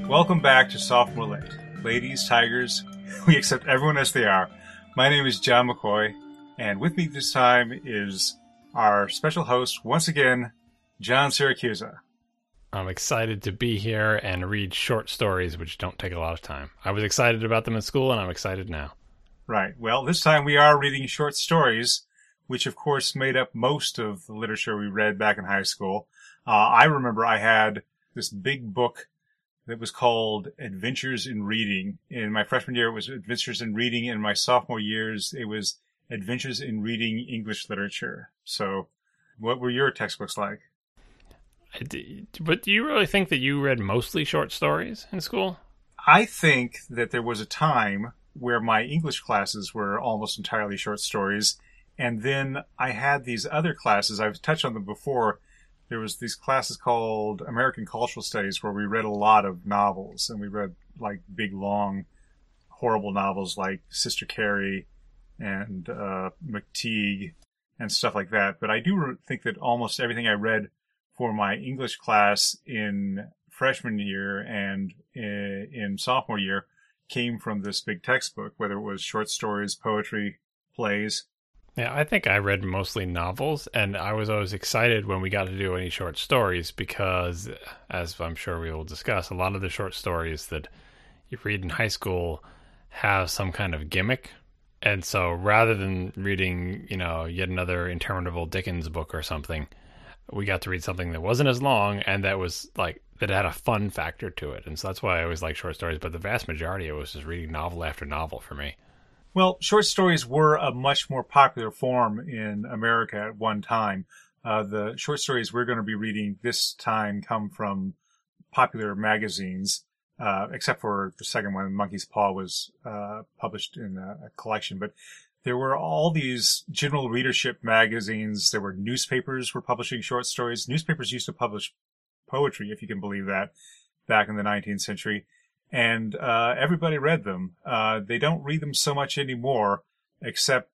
Welcome back to Sophomore Late. Ladies, tigers, we accept everyone as they are. My name is John McCoy, and with me this time is our special host, once again, John Siracusa. I'm excited to be here and read short stories, which don't take a lot of time. I was excited about them in school, and I'm excited now. Right. Well, this time we are reading short stories, which of course made up most of the literature we read back in high school. I remember I had this big book that was called Adventures in Reading. In my freshman year, it was Adventures in Reading. In my sophomore years, it was Adventures in Reading English Literature. So what were your textbooks like? But do you really think that you read mostly short stories in school? I think that there was a time where my English classes were almost entirely short stories. And then I had these other classes. I've touched on them before. There was these classes called American Cultural Studies where we read a lot of novels, and we read like big, long, horrible novels like Sister Carrie and McTeague and stuff like that. But I do think that almost everything I read for my English class in freshman year and in sophomore year came from this big textbook, whether it was short stories, poetry, plays. Yeah, I think I read mostly novels, and I was always excited when we got to do any short stories because, as I'm sure we will discuss, a lot of the short stories that you read in high school have some kind of gimmick. And so rather than reading, yet another interminable Dickens book or something, we got to read something that wasn't as long and that was like, that had a fun factor to it. And so that's why I always like short stories, but the vast majority of it was just reading novel after novel for me. Well, short stories were a much more popular form in America at one time. The short stories we're going to be reading this time come from popular magazines, except for the second one, Monkey's Paw was published in a collection. But there were all these general readership magazines. There were newspapers were publishing short stories. Newspapers used to publish poetry, if you can believe that, back in the 19th century. And everybody read them. They don't read them so much anymore, except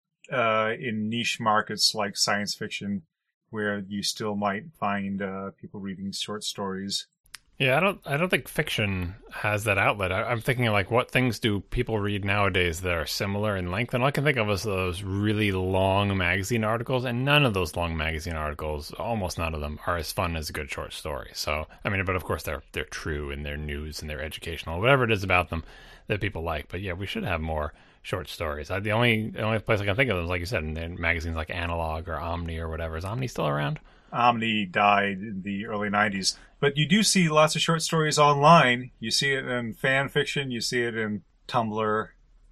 in niche markets like science fiction, where you still might find people reading short stories. Yeah, I don't think fiction has that outlet. I'm thinking like, what things do people read nowadays that are similar in length? And all I can think of is those really long magazine articles, and none of those long magazine articles, almost none of them, are as fun as a good short story. So, I mean, but of course they're true and they're news and they're educational, whatever it is about them that people like. But yeah, we should have more short stories. The only place I can think of them is, like you said, in magazines like Analog or Omni or whatever. Is Omni still around? Omni died in the early 90s. But you do see lots of short stories online. You see it in fan fiction. You see it in Tumblr.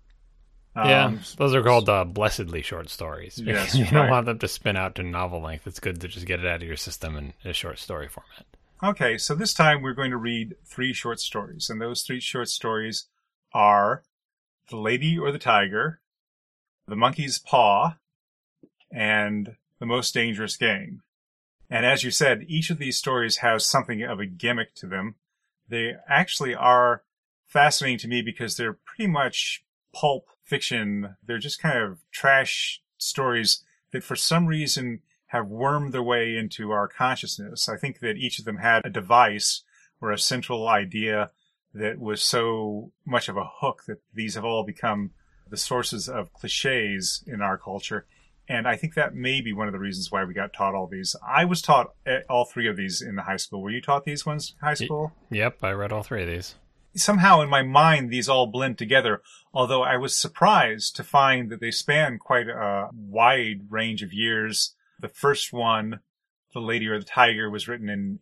Yeah, those are called blessedly short stories. Yes, you don't want them to spin out to novel length. It's good to just get it out of your system in a short story format. Okay, so this time we're going to read 3 short stories. And those 3 short stories are The Lady or the Tiger, The Monkey's Paw, and The Most Dangerous Game. And as you said, each of these stories has something of a gimmick to them. They actually are fascinating to me because they're pretty much pulp fiction. They're just kind of trash stories that for some reason have wormed their way into our consciousness. I think that each of them had a device or a central idea that was so much of a hook that these have all become the sources of cliches in our culture. And I think that may be one of the reasons why we got taught all these. I was taught all 3 of these in high school. Were you taught these ones in high school? Yep, I read all 3 of these. Somehow in my mind, these all blend together, although I was surprised to find that they span quite a wide range of years. The first one, The Lady or the Tiger, was written in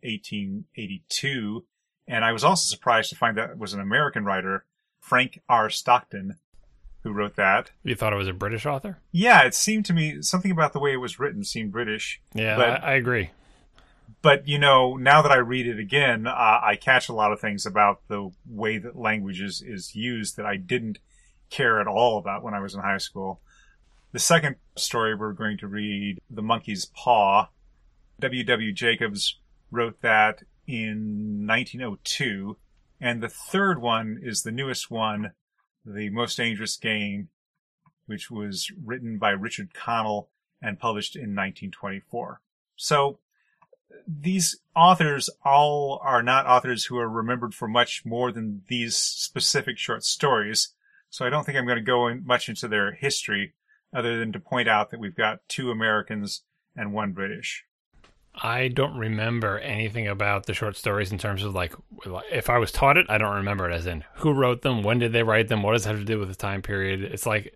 1882. And I was also surprised to find that it was an American writer, Frank R. Stockton, who wrote that. You thought it was a British author? Yeah, it seemed to me, something about the way it was written seemed British. Yeah, I agree. But, now that I read it again, I catch a lot of things about the way that language is used that I didn't care at all about when I was in high school. The second story we're going to read, The Monkey's Paw. W. Jacobs wrote that in 1902. And the third one is the newest one, The Most Dangerous Game, which was written by Richard Connell and published in 1924. So these authors all are not authors who are remembered for much more than these specific short stories. So I don't think I'm going to go much into their history other than to point out that we've got 2 Americans and 1 British. I don't remember anything about the short stories in terms of like, if I was taught it, I don't remember it as in who wrote them, when did they write them, what does it have to do with the time period. It's like,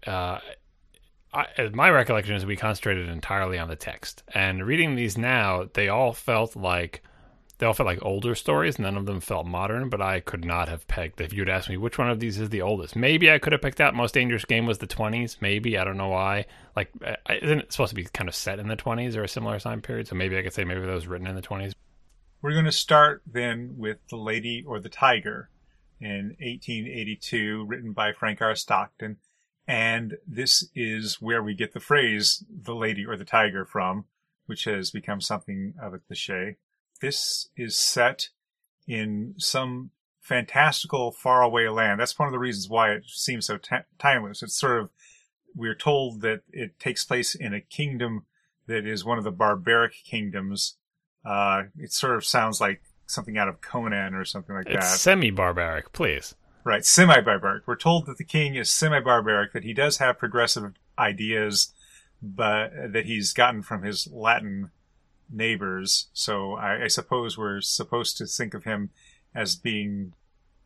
my recollection is we concentrated entirely on the text. And reading these now, they all felt like older stories. None of them felt modern, but I could not have pegged. If you'd asked me which one of these is the oldest, maybe I could have picked out Most Dangerous Game was the 20s. Maybe, I don't know why. Like, isn't it supposed to be kind of set in the 20s or a similar time period? So maybe I could say maybe that was written in the 20s. We're going to start then with The Lady or the Tiger in 1882, written by Frank R. Stockton. And this is where we get the phrase, the lady or the tiger, from, which has become something of a cliche. This is set in some fantastical faraway land. That's one of the reasons why it seems so timeless. It's sort of, we're told that it takes place in a kingdom that is one of the barbaric kingdoms. It sort of sounds like something out of Conan or something like that. It's semi-barbaric, please. Right, semi-barbaric. We're told that the king is semi-barbaric, that he does have progressive ideas, but that he's gotten from his Latin neighbors. So I suppose we're supposed to think of him as being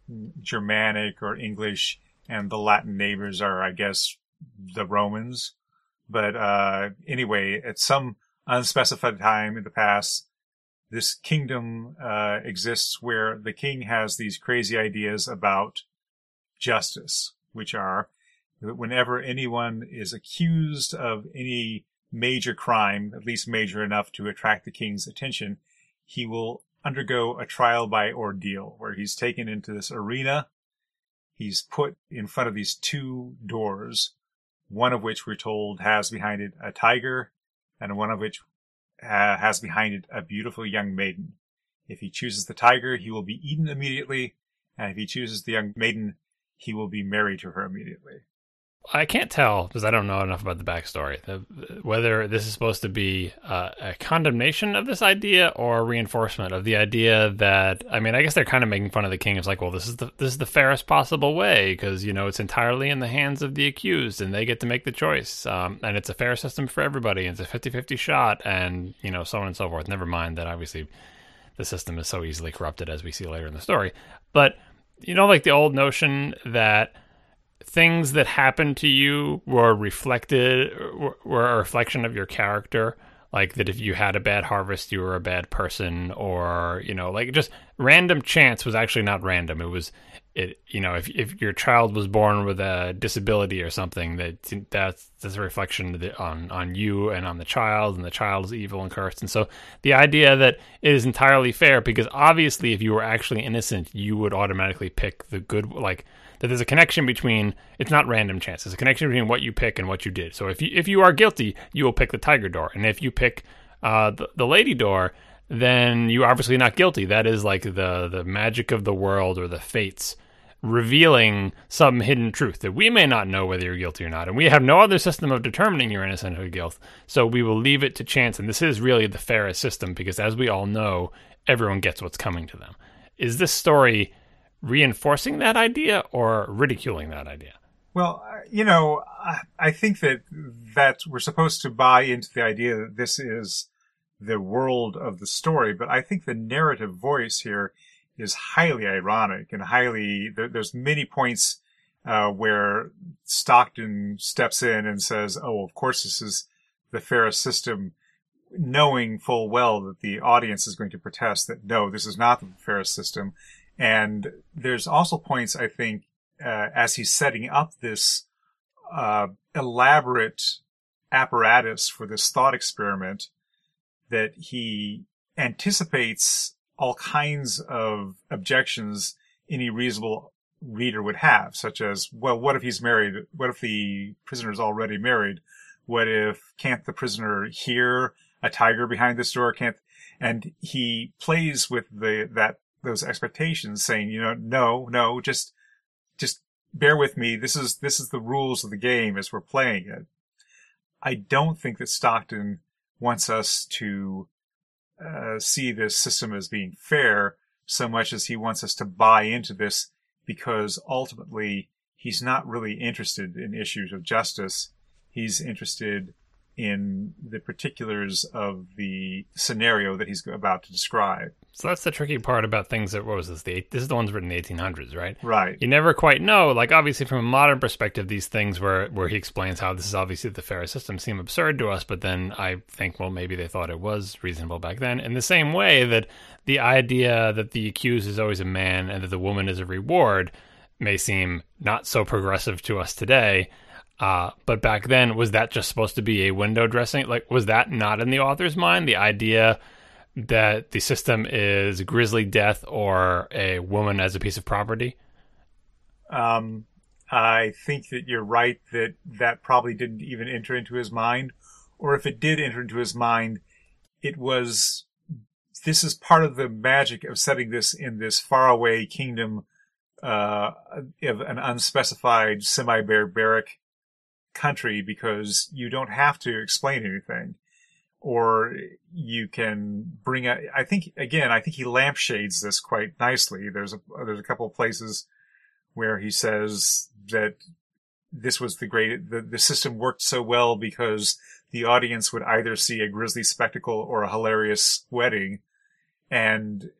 Germanic or English, and the Latin neighbors are, I guess, the Romans. But anyway, at some unspecified time in the past, this kingdom exists where the king has these crazy ideas about justice, which are that whenever anyone is accused of any major crime, at least major enough to attract the king's attention, he will undergo a trial by ordeal, where he's taken into this arena. He's put in front of these 2 doors, one of which we're told has behind it a tiger, and one of which has behind it a beautiful young maiden. If he chooses the tiger, he will be eaten immediately, and if he chooses the young maiden, he will be married to her immediately. I can't tell, because I don't know enough about the backstory, whether this is supposed to be a condemnation of this idea or a reinforcement of the idea that, I mean, I guess they're kind of making fun of the king. It's like, well, this is the fairest possible way, because, you know, it's entirely in the hands of the accused, and they get to make the choice. And it's a fair system for everybody, and it's a 50-50 shot, and, you know, so on and so forth. Never mind that, obviously, the system is so easily corrupted, as we see later in the story. But, you know, like the old notion that things that happened to you were a reflection of your character, like that if you had a bad harvest, you were a bad person, or, you know, like just random chance was actually not random. You know, if your child was born with a disability or something, that's a reflection on you and on the child, and the child is evil and cursed. And so the idea that it is entirely fair, because obviously if you were actually innocent, you would automatically pick the good, like that there's a connection between, it's not random chance, there's a connection between what you pick and what you did. So if you are guilty, you will pick the tiger door. And if you pick the lady door, then you're obviously not guilty. That is like the magic of the world, or the fates revealing some hidden truth that we may not know whether you're guilty or not. And we have no other system of determining your innocence or guilt. So we will leave it to chance. And this is really the fairest system, because as we all know, everyone gets what's coming to them. Is this story reinforcing that idea or ridiculing that idea? Well, you know, I think that we're supposed to buy into the idea that this is the world of the story, but I think the narrative voice here is highly ironic and there's many points where Stockton steps in and says, oh, of course this is the fairest system, knowing full well that the audience is going to protest that, no, this is not the fairest system. And there's also points, I think, as he's setting up this elaborate apparatus for this thought experiment, that he anticipates all kinds of objections any reasonable reader would have, such as, well, what if he's married? What if the prisoner's already married? What if, can't the prisoner hear a tiger behind this door? And he plays with those expectations, saying, you know, no, just bear with me. This is the rules of the game as we're playing it. I don't think that Stockton wants us to see this system as being fair so much as he wants us to buy into this, because ultimately he's not really interested in issues of justice. He's interested in the particulars of the scenario that he's about to describe. So that's the tricky part about things that, what was this? This is the ones written in the 1800s, right? Right. You never quite know. Like, obviously, from a modern perspective, these things where he explains how this is obviously the fair system seem absurd to us, but then I think, well, maybe they thought it was reasonable back then. In the same way that the idea that the accused is always a man and that the woman is a reward may seem not so progressive to us today. But back then, was that just supposed to be a window dressing? Like, was that not in the author's mind? The idea that the system is grisly death or a woman as a piece of property? I think that you're right that probably didn't even enter into his mind. Or if it did enter into his mind, this is part of the magic of setting this in this faraway kingdom of an unspecified semi-barbaric country, because you don't have to explain anything, or you can bring out, I think he lampshades this quite nicely. There's a couple of places where he says that this was the system worked so well because the audience would either see a grisly spectacle or a hilarious wedding, and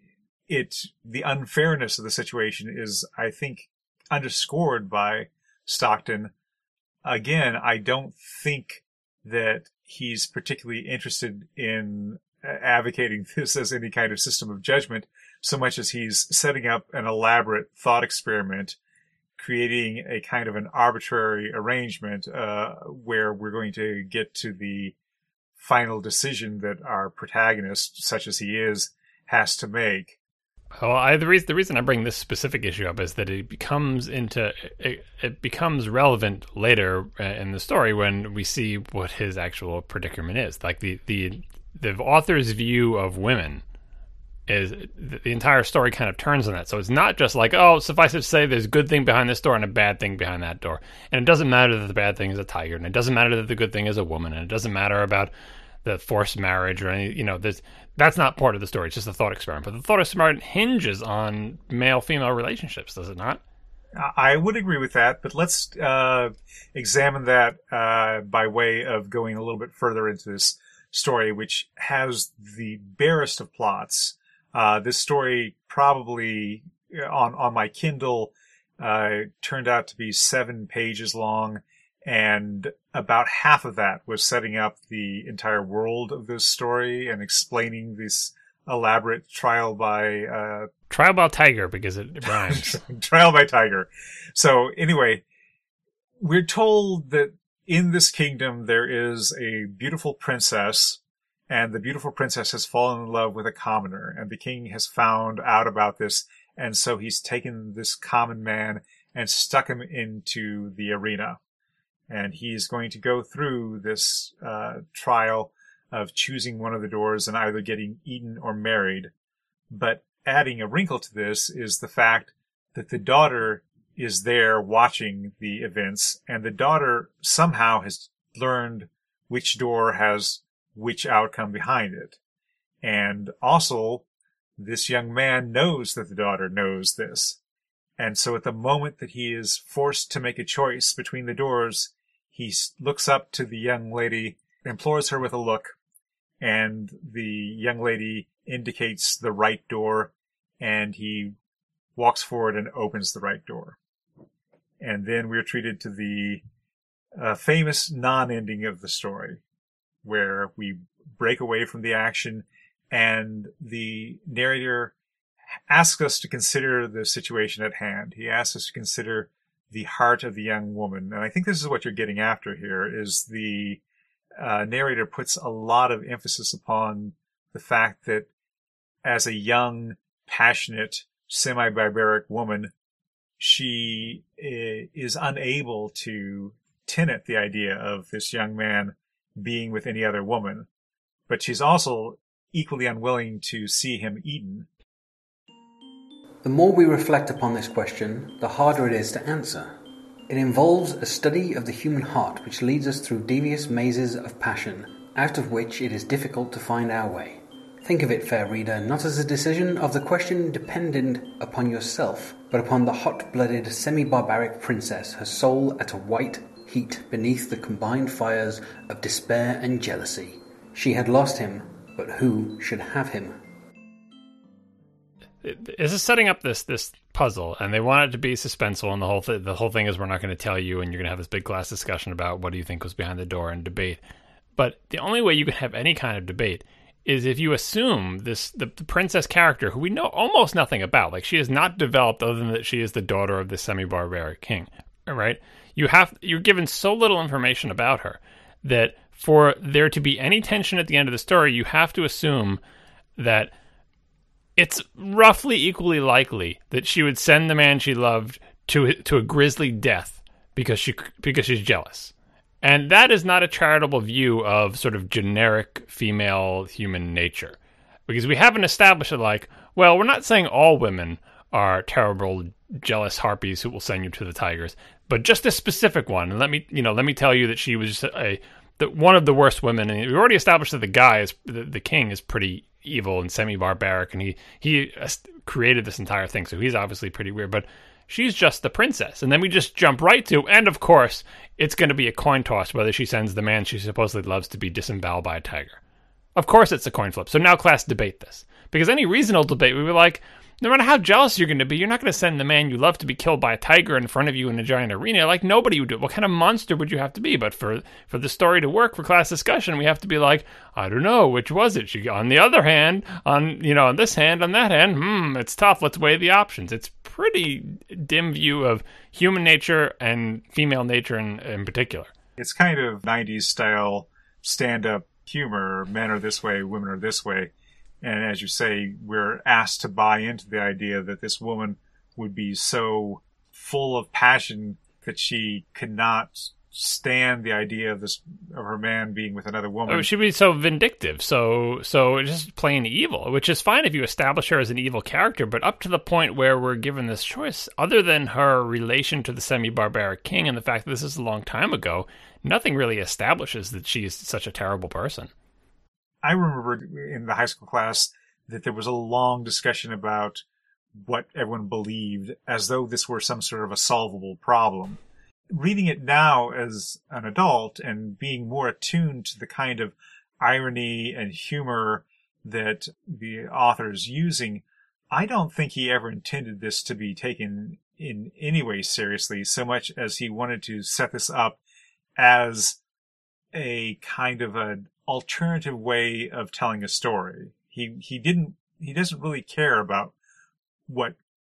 the unfairness of the situation is, I think, underscored by Stockton. Again, I don't think that he's particularly interested in advocating this as any kind of system of judgment, so much as he's setting up an elaborate thought experiment, creating a kind of an arbitrary arrangement where we're going to get to the final decision that our protagonist, such as he is, has to make. Well, the reason I bring this specific issue up is that it becomes relevant later in the story when we see what his actual predicament is. Like the author's view of women is the entire story kind of turns on that. So it's not just like, oh, suffice it to say, there's a good thing behind this door and a bad thing behind that door, and it doesn't matter that the bad thing is a tiger, and it doesn't matter that the good thing is a woman, and it doesn't matter about the forced marriage or any, that's not part of the story. It's just a thought experiment. But the thought experiment hinges on male-female relationships, does it not? I would agree with that, but let's examine that by way of going a little bit further into this story, which has the barest of plots. This story probably on my Kindle turned out to be 7 pages long, and about half of that was setting up the entire world of this story and explaining this elaborate trial by tiger, because it rhymes. Trial by tiger. So anyway, we're told that in this kingdom there is a beautiful princess, and the beautiful princess has fallen in love with a commoner, and the king has found out about this, and so he's taken this common man and stuck him into the arena. And he's going to go through this trial of choosing one of the doors and either getting eaten or married. But adding a wrinkle to this is the fact that the daughter is there watching the events, and the daughter somehow has learned which door has which outcome behind it. And also, this young man knows that the daughter knows this. And so at the moment that he is forced to make a choice between the doors, he looks up to the young lady, implores her with a look, and the young lady indicates the right door, and he walks forward and opens the right door. And then we're treated to the famous non-ending of the story, where we break away from the action, and the narrator asks us to consider the situation at hand. He asks us to consider the heart of the young woman. And I think this is what you're getting after here, is the narrator puts a lot of emphasis upon the fact that as a young, passionate, semi-barbaric woman, she is unable to tenet the idea of this young man being with any other woman. But she's also equally unwilling to see him eaten. The more we reflect upon this question, the harder it is to answer. It involves a study of the human heart which leads us through devious mazes of passion, out of which it is difficult to find our way. Think of it, fair reader, not as a decision of the question dependent upon yourself, but upon the hot-blooded, semi-barbaric princess, her soul at a white heat beneath the combined fires of despair and jealousy. She had lost him, but who should have him? This is setting up this puzzle, and they want it to be suspenseful, and the whole thing is we're not going to tell you, and you're going to have this big class discussion about what do you think was behind the door and debate. But the only way you can have any kind of debate is if you assume the princess character, who we know almost nothing about, like she is not developed other than that she is the daughter of the semi-barbaric king, right? You're given so little information about her that for there to be any tension at the end of the story, you have to assume that it's roughly equally likely that she would send the man she loved to a grisly death because she's jealous. And that is not a charitable view of sort of generic female human nature. Because we haven't established it like, well, we're not saying all women are terrible, jealous harpies who will send you to the tigers, but just a specific one. And let me tell you that she was one of the worst women. And we already established that the king is pretty evil and semi-barbaric, and he created this entire thing, so he's obviously pretty weird, but she's just the princess. And then we just jump right to, and of course, it's going to be a coin toss whether she sends the man she supposedly loves to be disemboweled by a tiger. Of course it's a coin flip. So now class debate this. Because any reasonable debate, we were like, no matter how jealous you're going to be, you're not going to send the man you love to be killed by a tiger in front of you in a giant arena. Like, nobody would do it. What kind of monster would you have to be? But for the story to work for class discussion, we have to be like, I don't know, which was it? On the other hand, on this hand, on that hand, it's tough. Let's weigh the options. It's pretty dim view of human nature and female nature in particular. It's kind of 90s style stand-up humor. Men are this way, women are this way. And as you say, we're asked to buy into the idea that this woman would be so full of passion that she could not stand the idea of her man being with another woman. Oh, she'd be so vindictive, so just plain evil, which is fine if you establish her as an evil character, but up to the point where we're given this choice, other than her relation to the semi-barbaric king and the fact that this is a long time ago, nothing really establishes that she's such a terrible person. I remember in the high school class that there was a long discussion about what everyone believed, as though this were some sort of a solvable problem. Reading it now as an adult and being more attuned to the kind of irony and humor that the author is using, I don't think he ever intended this to be taken in any way seriously, so much as he wanted to set this up as a kind of an alternative way of telling a story. He doesn't really care about what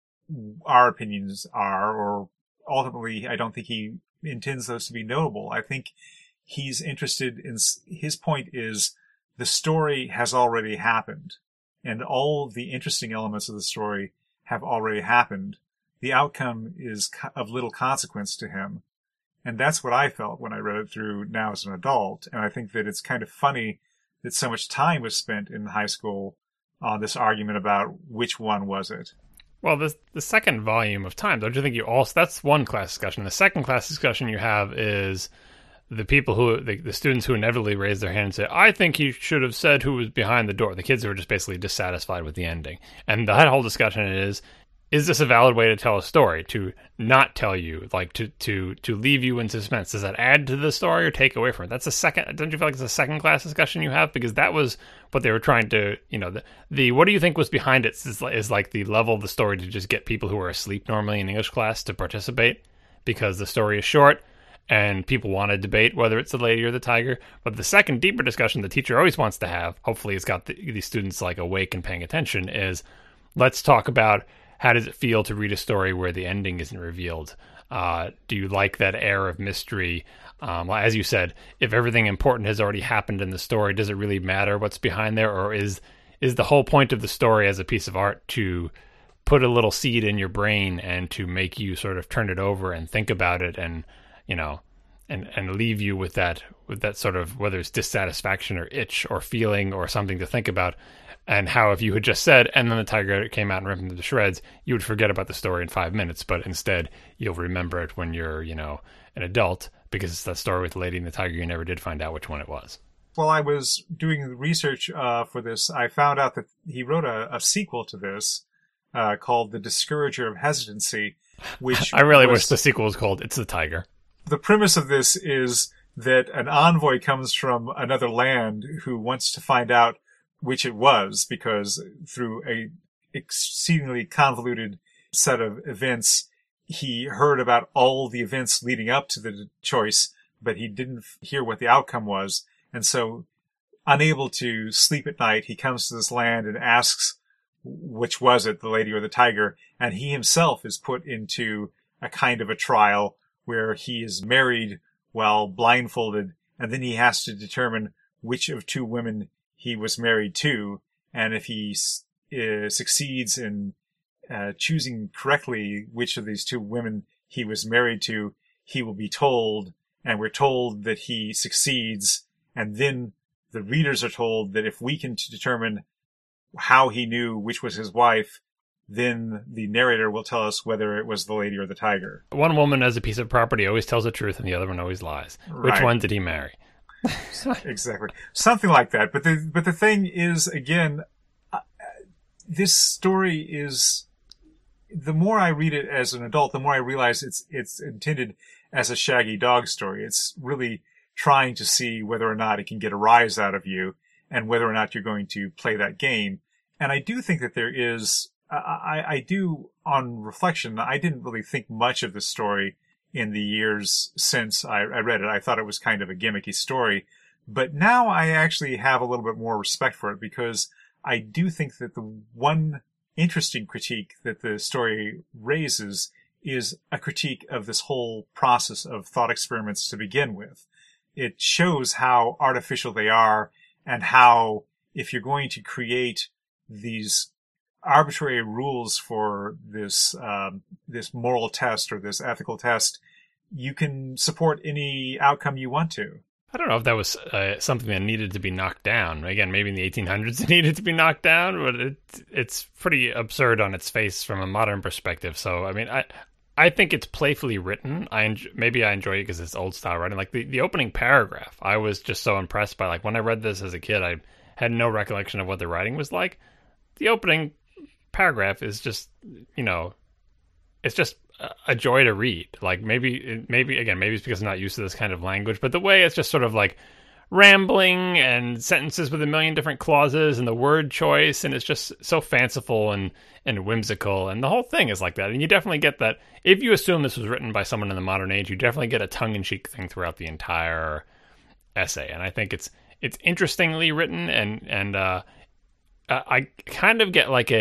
our opinions are, or ultimately, I don't think he intends those to be notable. I think he's interested in, his point is the story has already happened, and all of the interesting elements of the story have already happened. The outcome is of little consequence to him. And that's what I felt when I read it through now as an adult. And I think that it's kind of funny that so much time was spent in high school on this argument about which one was it. Well, the second volume of time, don't you think that's one class discussion. The second class discussion you have is the people the students who inevitably raise their hand and say, I think he should have said who was behind the door. The kids who are just basically dissatisfied with the ending. And that whole discussion is this a valid way to tell a story? To not tell you, like to leave you in suspense? Does that add to the story or take away from it? That's a second. Don't you feel like it's a second class discussion you have? Because that was what they were trying to, the what do you think was behind it is like the level of the story to just get people who are asleep normally in English class to participate, because the story is short and people want to debate whether it's the lady or the tiger. But the second deeper discussion the teacher always wants to have, hopefully it's got the students like awake and paying attention, is let's talk about how does it feel to read a story where the ending isn't revealed? Do you like that air of mystery? As you said, if everything important has already happened in the story, does it really matter what's behind there? Or is the whole point of the story as a piece of art to put a little seed in your brain and to make you sort of turn it over and think about it and leave you with that sort of, whether it's dissatisfaction or itch or feeling or something to think about? And how if you had just said, and then the tiger came out and ripped him to shreds, you would forget about the story in 5 minutes, but instead you'll remember it when you're, an adult, because it's that story with the lady and the tiger, you never did find out which one it was. While I was doing the research for this, I found out that he wrote a sequel to this called The Discourager of Hesitancy, which I really wish the sequel was called It's the Tiger. The premise of this is that an envoy comes from another land who wants to find out which it was, because through a exceedingly convoluted set of events, he heard about all the events leading up to the choice, but he didn't hear what the outcome was. And so, unable to sleep at night, he comes to this land and asks, which was it, the lady or the tiger? And he himself is put into a kind of a trial where he is married while blindfolded, and then he has to determine which of two women he was married to. And if he succeeds in choosing correctly which of these two women he was married to, he will be told, and we're told that he succeeds, and then the readers are told that if we can determine how he knew which was his wife, then the narrator will tell us whether it was the lady or the tiger. One woman as a piece of property always tells the truth and the other one always lies. Right. Which one did he marry? Exactly. Something like that. But the thing is, again, this story is, the more I read it as an adult, the more I realize it's intended as a Shaggy Dog story. It's really trying to see whether or not it can get a rise out of you and whether or not you're going to play that game. And I do think that there is, I do, on reflection, I didn't really think much of the story in the years since I read it. I thought it was kind of a gimmicky story. But now I actually have a little bit more respect for it, because I do think that the one interesting critique that the story raises is a critique of this whole process of thought experiments to begin with. It shows how artificial they are, and how if you're going to create these arbitrary rules for this this moral test or this ethical test, you can support any outcome you want to. I don't know if that was something that needed to be knocked down. Again, maybe in the 1800s it needed to be knocked down, but it's pretty absurd on its face from a modern perspective. So, I mean, I think it's playfully written. Maybe I enjoy it because it's old style writing. Like the opening paragraph, I was just so impressed by. Like when I read this as a kid, I had no recollection of what the writing was like. The opening paragraph is just, it's just a joy to read. Like maybe it's because I'm not used to this kind of language, but the way it's just sort of like rambling and sentences with a million different clauses and the word choice, and it's just so fanciful and whimsical, and the whole thing is like that. And you definitely get that if you assume this was written by someone in the modern age, you definitely get a tongue-in-cheek thing throughout the entire essay. And I think it's interestingly written, and I kind of get like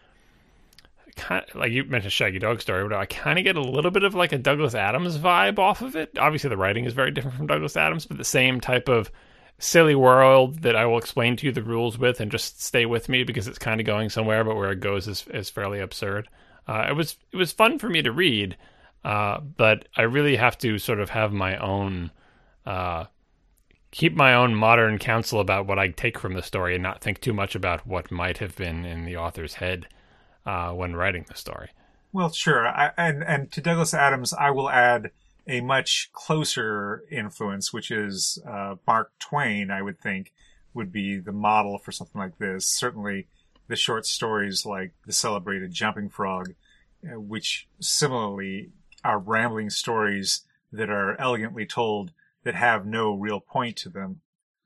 like you mentioned Shaggy Dog story, but I kind of get a little bit of like a Douglas Adams vibe off of it. Obviously the writing is very different from Douglas Adams, but the same type of silly world that I will explain to you the rules with and just stay with me because it's kind of going somewhere, but where it goes is fairly absurd. It was fun for me to read, but I really have to sort of have my own, keep my own modern counsel about what I take from the story and not think too much about what might have been in the author's head when writing the story. Well, sure. And to Douglas Adams, I will add a much closer influence, which is Mark Twain, I would think, would be the model for something like this. Certainly the short stories like The Celebrated Jumping Frog, which similarly are rambling stories that are elegantly told that have no real point to them.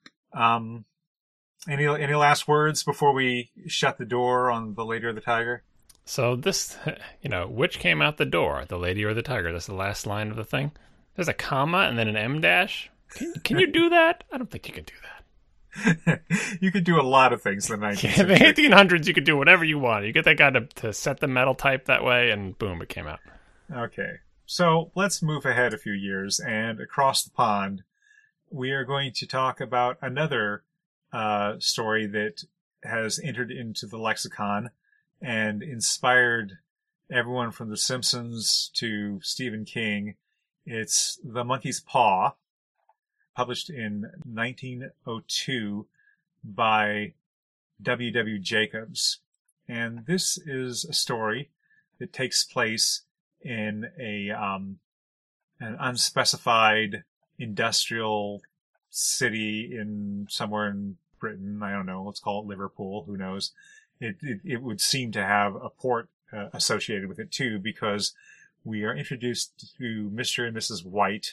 Any last words before we shut the door on The Lady or the Tiger? So this, which came out the door, the lady or the tiger? That's the last line of the thing. There's a comma and then an M dash. Can you do that? I don't think you can do that. You could do a lot of things in the 19th In the 1800s, you could do whatever you want. You get that guy to set the metal type that way, and boom, it came out. Okay. So let's move ahead a few years, and across the pond, we are going to talk about another story that has entered into the lexicon and inspired everyone from The Simpsons to Stephen King. It's The Monkey's Paw, published in 1902 by W. W. Jacobs. And this is a story that takes place in an unspecified industrial city in somewhere in Britain. I don't know. Let's call it Liverpool. Who knows? It would seem to have a port associated with it too, because we are introduced to Mr. and Mrs. White,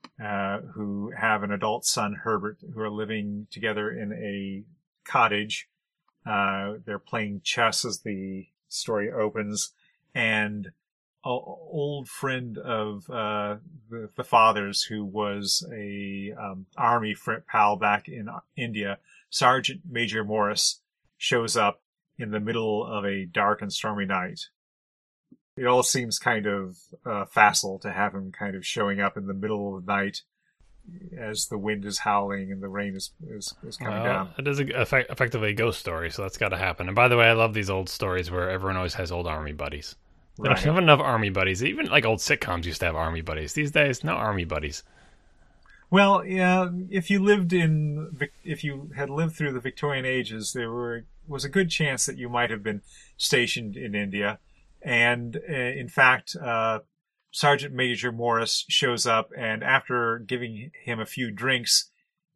who have an adult son, Herbert, who are living together in a cottage. They're playing chess as the story opens, and an old friend of the father's, who was a army pal back in India, Sergeant Major Morris, shows up in the middle of a dark and stormy night. It all seems kind of facile to have him kind of showing up in the middle of the night as the wind is howling and the rain is coming down. It is effectively a ghost story, so that's got to happen. And by the way, I love these old stories where everyone always has old army buddies. They don't have enough army buddies. Even like old sitcoms used to have army buddies. These days, no army buddies. Well, yeah, if you had lived through the Victorian ages, was a good chance that you might have been stationed in India. And in fact, Sergeant Major Morris shows up, and after giving him a few drinks,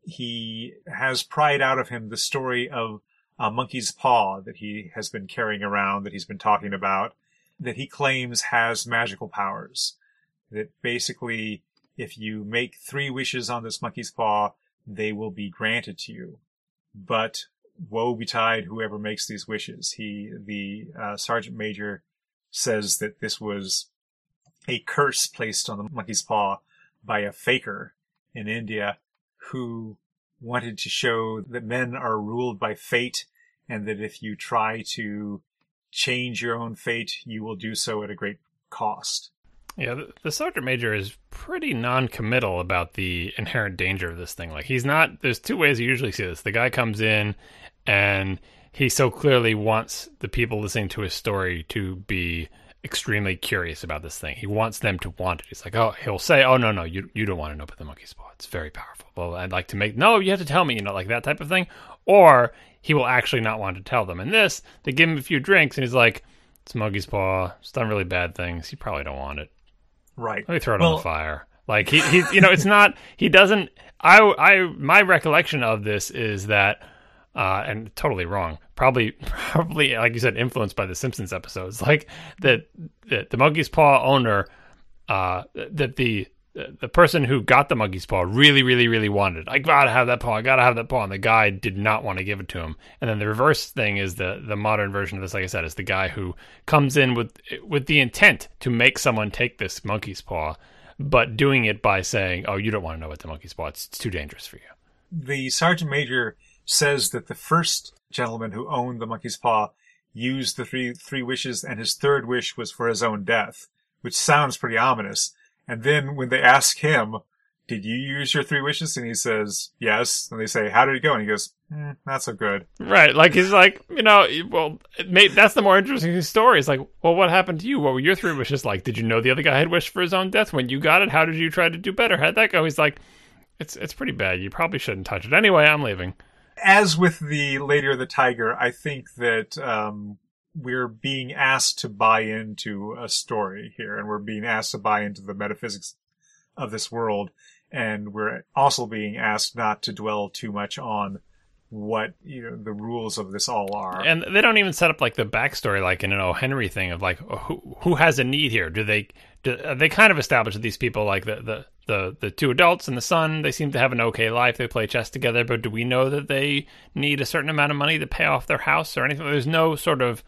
he has pried out of him the story of a monkey's paw that he has been carrying around, that he's been talking about, that he claims has magical powers. That basically, if you make 3 wishes on this monkey's paw, they will be granted to you. But woe betide whoever makes these wishes. The Sergeant Major says that this was a curse placed on the monkey's paw by a faker in India who wanted to show that men are ruled by fate, and that if you try to change your own fate, you will do so at a great cost. Yeah, the Sergeant Major is pretty non-committal about the inherent danger of this thing. Like, he's not... There's 2 ways you usually see this. The guy comes in, and he so clearly wants the people listening to his story to be extremely curious about this thing. He wants them to want it. He's like, he'll say, no, you don't want to know about the monkey's paw. It's very powerful. Well, I'd like to make... No, you have to tell me, like that type of thing. Or he will actually not want to tell them. And this, they give him a few drinks, and he's like, it's a monkey's paw. It's done really bad things. You probably don't want it. Right. Let me throw it on the fire. Like, he it's not, he doesn't, my recollection of this is that, and totally wrong, probably, like you said, influenced by the Simpsons episodes, like that the monkey's paw owner, that the person who got the monkey's paw really, really, really wanted it. I gotta have that paw. And the guy did not want to give it to him. And then the reverse thing is the modern version of this, like I said, is the guy who comes in with the intent to make someone take this monkey's paw, but doing it by saying, you don't want to know about the monkey's paw. It's too dangerous for you. The Sergeant Major says that the first gentleman who owned the monkey's paw used the three wishes, and his 3rd wish was for his own death, which sounds pretty ominous. And then when they ask him, did you use your 3 wishes? And he says, yes. And they say, how did it go? And he goes, not so good. Right. Like, he's like, that's the more interesting story. It's like, well, what happened to you? What were your 3 wishes like? Did you know the other guy had wished for his own death? When you got it, how did you try to do better? How'd that go? He's like, it's pretty bad. You probably shouldn't touch it. Anyway, I'm leaving. As with the Lady or the Tiger, I think that we're being asked to buy into a story here, and we're being asked to buy into the metaphysics of this world, and we're also being asked not to dwell too much on what the rules of this all are. And they don't even set up like the backstory, like in an O. Henry thing of like who has a need here. They kind of establish that these people, like the 2 adults and the son, they seem to have an okay life. They play chess together, but do we know that they need a certain amount of money to pay off their house or anything? There's no sort of...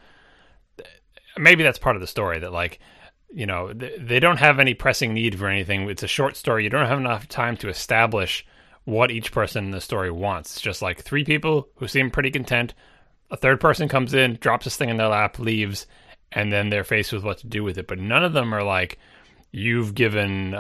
Maybe that's part of the story, that like, they don't have any pressing need for anything. It's a short story. You don't have enough time to establish what each person in the story wants. It's just like 3 people who seem pretty content. A 3rd person comes in, drops this thing in their lap, leaves, and then they're faced with what to do with it. But none of them are like, you've given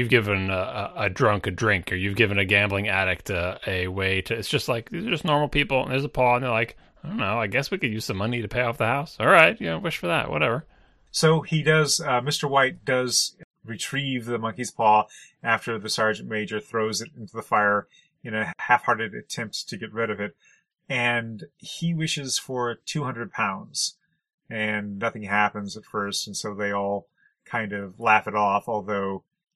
a drunk a drink, or you've given a gambling addict a way to... It's just like, these are just normal people, and there's a paw, and they're like, I don't know, I guess we could use some money to pay off the house. All right, wish for that, whatever. So he does, Mr. White does retrieve the monkey's paw after the Sergeant Major throws it into the fire in a half-hearted attempt to get rid of it. And he wishes for 200 pounds. And nothing happens at first, and so they all kind of laugh it off, although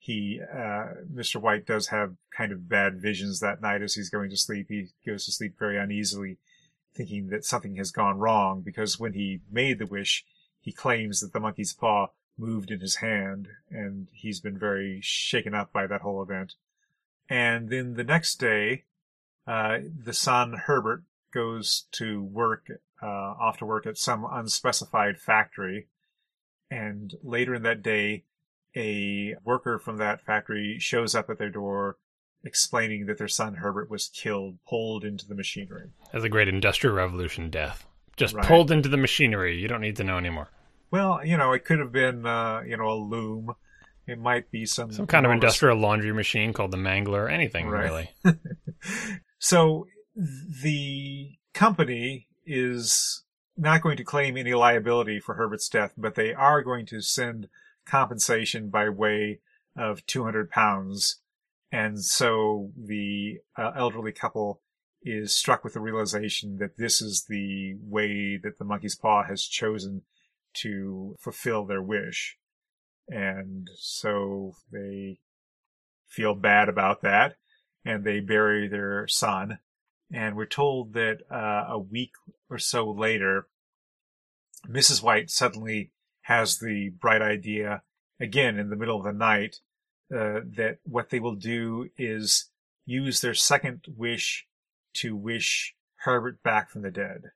Mr. White does have kind of bad visions that night as he's going to sleep. He goes to sleep very uneasily, thinking that something has gone wrong, because when he made the wish, he claims that the monkey's paw moved in his hand, and he's been very shaken up by that whole event. And then the next day, the son, Herbert, goes to work, off to work at some unspecified factory. And later in that day, a worker from that factory shows up at their door explaining that their son Herbert was killed, pulled into the machinery. That's a great Industrial Revolution death. Just Right. pulled into the machinery. You don't need to know anymore. Well, it could have been, a loom. It might be some kind of industrial laundry machine called the Mangler. Anything, Right. really. So the company is not going to claim any liability for Herbert's death, but they are going to send compensation by way of £200. And so the elderly couple is struck with the realization that this is the way that the monkey's paw has chosen to fulfill their wish. And so they feel bad about that, and they bury their son. And we're told that a week or so later, Mrs. White suddenly has the bright idea, again in the middle of the night, that what they will do is use their second wish to wish Herbert back from the dead.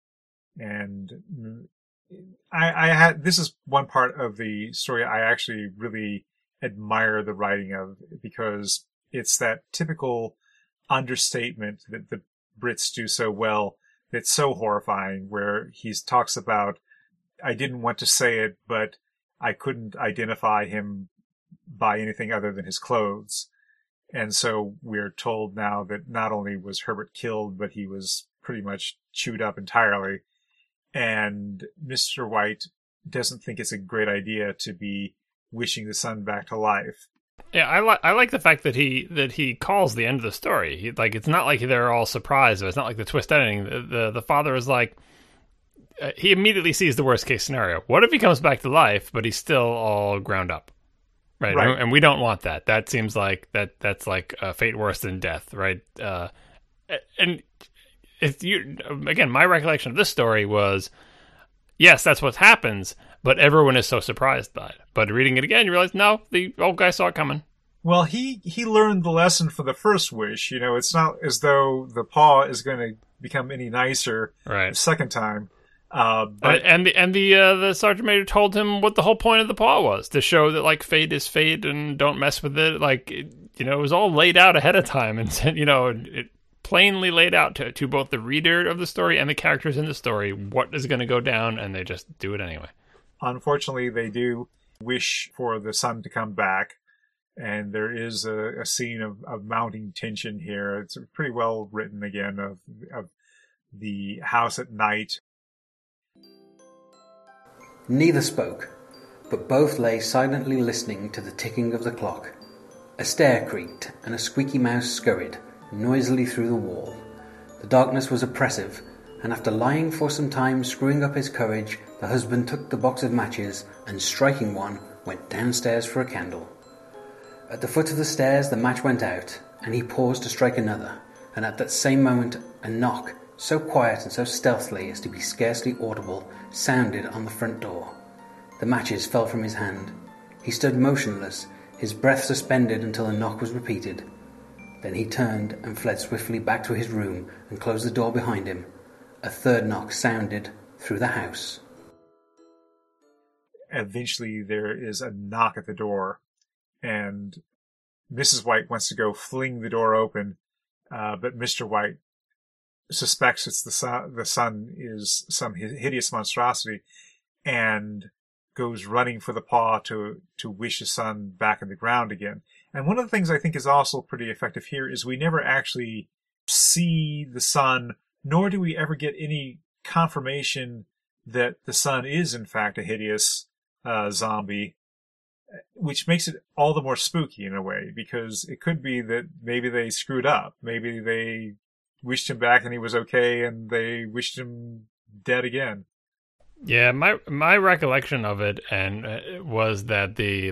And this is one part of the story I actually really admire the writing of, because it's that typical understatement that the Brits do so well that's so horrifying, where he talks about, I didn't want to say it, but I couldn't identify him by anything other than his clothes. And so we're told now that not only was Herbert killed, but he was pretty much chewed up entirely. And Mr. White doesn't think it's a great idea to be wishing the son back to life. Yeah, I like the fact that he calls the end of the story. It's not like they're all surprised. It's not like the twist ending. The father is like, he immediately sees the worst case scenario. What if he comes back to life, but he's still all ground up, right? And we don't want that. That seems like that's like a fate worse than death, right? And if you, again, my recollection of this story was, yes, that's what happens, but everyone is so surprised by it. But reading it again, you realize, no, the old guy saw it coming. Well, he learned the lesson for the first wish. It's not as though the paw is going to become any nicer the second time. But the sergeant major told him what the whole point of the paw was, to show that like fate is fate and don't mess with it. It was all laid out ahead of time, and it plainly laid out to both the reader of the story and the characters in the story what is going to go down, and they just do it anyway. Unfortunately, they do wish for the son to come back, and there is a scene of mounting tension here. It's pretty well written again of the house at night. Neither spoke, but both lay silently listening to the ticking of the clock. A stair creaked, and a squeaky mouse scurried noisily through the wall. The darkness was oppressive, and after lying for some time screwing up his courage, the husband took the box of matches and, striking one, went downstairs for a candle. At the foot of the stairs the match went out, and he paused to strike another, and at that same moment a knock, so quiet and so stealthily as to be scarcely audible, sounded on the front door. The matches fell from his hand. He stood motionless, his breath suspended until the knock was repeated. Then he turned and fled swiftly back to his room and closed the door behind him. A third knock sounded through the house. Eventually there is a knock at the door, and Mrs. White wants to go fling the door open, but Mr. White suspects it's the son is some hideous monstrosity, and goes running for the paw to wish his son back in the ground again. And one of the things I think is also pretty effective here is we never actually see the son, nor do we ever get any confirmation that the son is in fact a hideous zombie, which makes it all the more spooky in a way, because it could be that maybe they screwed up. Maybe they wished him back and he was okay, and they wished him dead again. Yeah, my recollection of it and was that the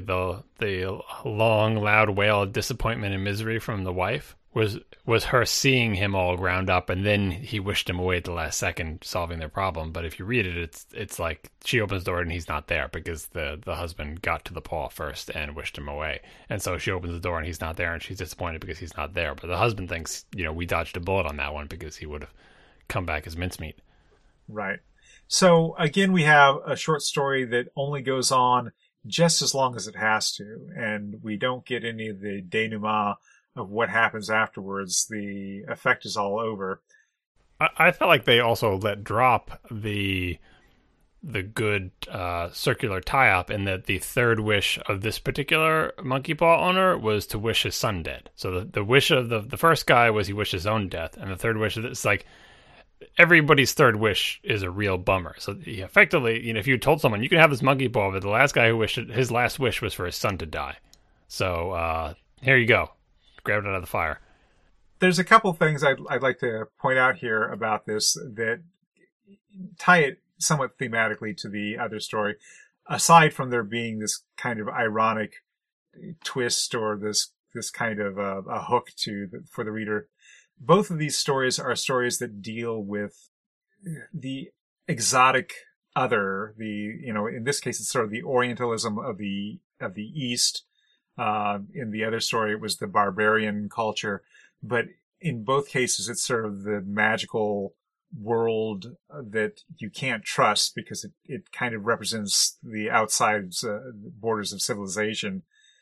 long loud wail of disappointment and misery from the wife was her seeing him all ground up, and then he wished him away at the last second, solving their problem. But if you read it, it's like she opens the door and he's not there because the husband got to the paw first and wished him away, and so she opens the door and he's not there, and she's disappointed because he's not there. But the husband thinks, we dodged a bullet on that one because he would have come back as mincemeat. Right. So again, we have a short story that only goes on just as long as it has to, and we don't get any of the denouement of what happens afterwards. The effect is all over. I felt like they also let drop the good circular tie-up in that the third wish of this particular monkey paw owner was to wish his son dead. So the wish of the first guy was he wished his own death, and the third wish of this, like, everybody's third wish is a real bummer. So effectively, if you told someone you can have this monkey paw, but the last guy who wished it, his last wish was for his son to die. So here you go, grab it out of the fire. There's a couple things I'd like to point out here about this that tie it somewhat thematically to the other story, aside from there being this kind of ironic twist or this kind of a hook for the reader. Both of these stories are stories that deal with the exotic other, in this case, it's sort of the Orientalism of the East. In the other story, it was the barbarian culture. But in both cases, it's sort of the magical world that you can't trust because it kind of represents the outside borders of civilization.